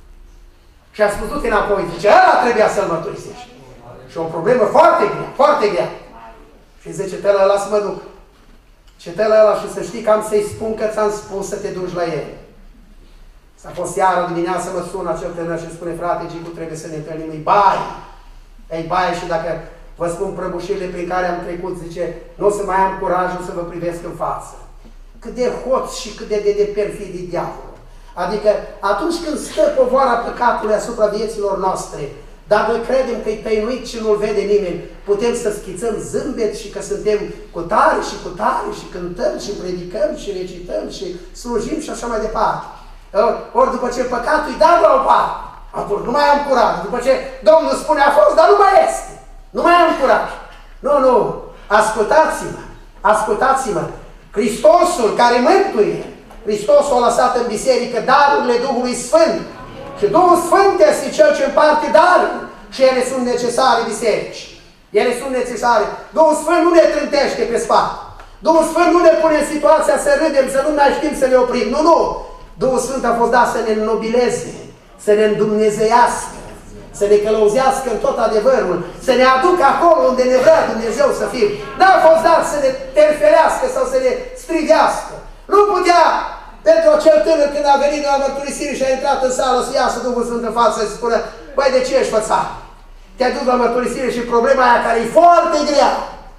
Și a spus: du-te înapoi, zice, ăla trebuia să-l mărturisești. Și o problemă foarte grea, foarte grea. Și zice: te-l ăla să mă duc. Și te-l ăla și să știi că am să-i spun că ți-am spus să te duci la el. S-a fost seara, dimineața mă sună acel tânăr și spune: frate Gicu, trebuie să ne întâlnim, e baie. E baie și dacă vă spun prăbușirile prin care am trecut, zice, nu o să mai am curajul să vă privesc în față. Cât de hoț și cât de, de, de perfidii diavolul. Adică atunci când stă povara păcatului asupra vieților noastre, dar noi credem că e tăinuit și nu-l vede nimeni, putem să schițăm zâmbet și că suntem cu tare și cu tare și cântăm și predicăm și recităm și slujim și așa mai departe. Ori după ce păcatul îi dat la o parte, atunci nu mai am curaj. După ce Domnul spune a fost, dar nu mai este. Nu mai am curaj. Nu, nu. Ascultați-mă. Ascultați-mă. Hristosul care mântuie, Hristosul a lăsat în biserică darurile Duhului Sfânt. Și Duhul Sfânt este Cel ce împarte daruri. Și ele sunt necesare biserici. Ele sunt necesare. Duhul Sfânt nu ne trântește pe spate. Duhul Sfânt nu ne pune în situația să râdem, să nu mai știm să ne oprim. Nu, nu. Duhul Sfânt a fost dat să ne înnobileze, să ne îndumnezeiască, să ne călăuzească în tot adevărul, să ne aducă acolo unde ne vrea Dumnezeu să fim. N-a fost dat să ne terfelească sau să ne strivească. Nu putea pentru acel tânăr când a venit la mărturisire și a intrat în sală să iasă Duhul Sfânt în față și să spună: băi, de ce ești fățat? Te-ai dus la mărturisire și problema aia care e foarte grea,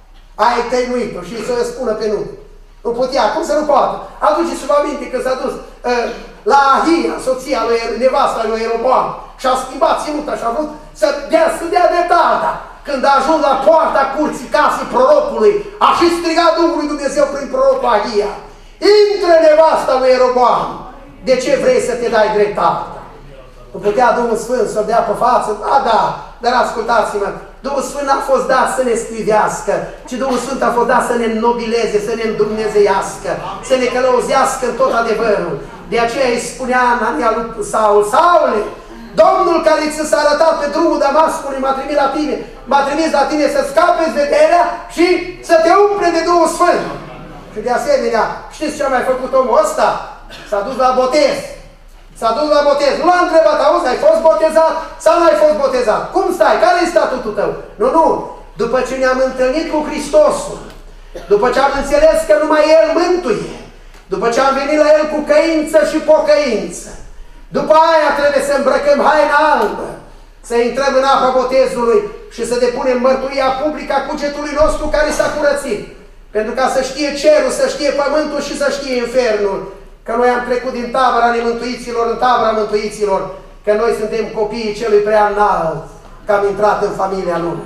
ai tăinuit-o și să o spună pe nume. Nu putea, cum să nu poată? Aduceți-vă aminte că s-a dus uh, la Ahia, soția lui, nevasta lui Ieroboam, și a schimbat ținuta și a vrut să dea, să dea dreptatea. Când a ajuns la poarta curții casei prorocului, a și strigat Duhul lui Dumnezeu prin prorocul Ahia: intră, nevasta lui Ieroboam, de ce vrei să te dai dreptatea? Nu putea Duhul Sfânt să-l dea pe față? Da, da, dar ascultați-mă, Duhul Sfânt n-a fost dat să ne scrivească, ci Duhul Sfânt a fost dat să ne înnobileze, să ne îndumnezeiască, să ne călăuzească în tot adevărul. De aceea îi spunea Anania lui Saul: Saule, Domnul care ți s-a arătat pe drumul Damascului m-a trimis la tine, m-a trimis la tine să scapi vederea și să te umple de Duhul Sfânt. Și de asemenea, știți ce a mai făcut omul ăsta? S-a dus la botez. S-a dus la botez. Nu l-a întrebat: auzi, ai fost botezat sau nu ai fost botezat? Cum stai? Care e statutul tău? Nu, nu. După ce ne-am întâlnit cu Hristosul, după ce am înțeles că numai El mântuie, după ce am venit la El cu căință și pocăință, după aia trebuie să îmbrăcăm haina albă, să intrăm în apa botezului și să depunem mărturia publică a cugetului nostru care s-a curățit. Pentru ca să știe cerul, să știe pământul și să știe infernul. Că noi am trecut din tabăra nemântuiților în tabăra mântuiților, că noi suntem copiii celui prea înalt, că am intrat în familia Lui.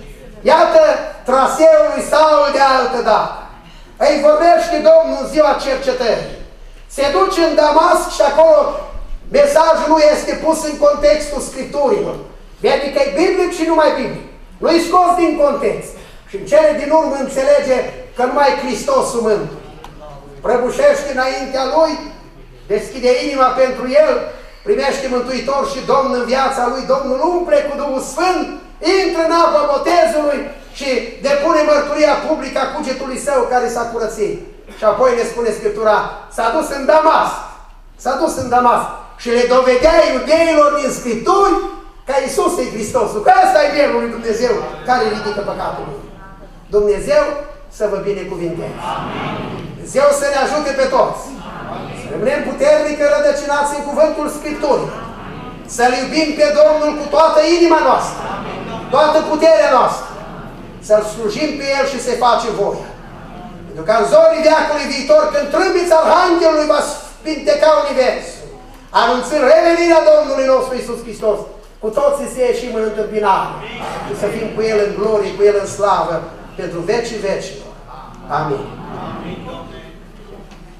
Iată traseul lui Saul de altă dată. Îi vorbește Domnul în ziua cercetării. Se duce în Damasc și acolo mesajul nu este pus în contextul Scripturilor. Vede că e biblic și numai biblic. Nu-i scos din context. Și în cele din urmă înțelege că numai Hristosul mântuie. Prăbușește înaintea Lui, deschide inima pentru El, primește Mântuitor și Domn în viața Lui, Domnul umple cu Duhul Sfânt, intră în apa botezului și depune mărturia publică a cugetului său care s-a curățit. Și apoi ne spune Scriptura: s-a dus în Damasc, s-a dus în Damasc și le dovedea iudeilor din Scripturi că Iisus e Hristosul, că ăsta e Mielul lui Dumnezeu care ridică păcatul lui. Dumnezeu să vă binecuvinteze. Dumnezeu să ne ajute pe toți. Să rămânem puternic rădăcinați în cuvântul Scripturii. Să-L iubim pe Domnul cu toată inima noastră, toată puterea noastră. Să-L slujim pe El și să-i facem voia. Pentru că în zorii veacului viitor, când trâmbița Arhanghelului va spinteca universul, anunțând revenirea Domnului nostru Iisus Hristos, cu toții să ieșim în întâmpinare și să fim cu El în glorie, cu El în slavă, pentru vecii vecilor. Amin. Amin.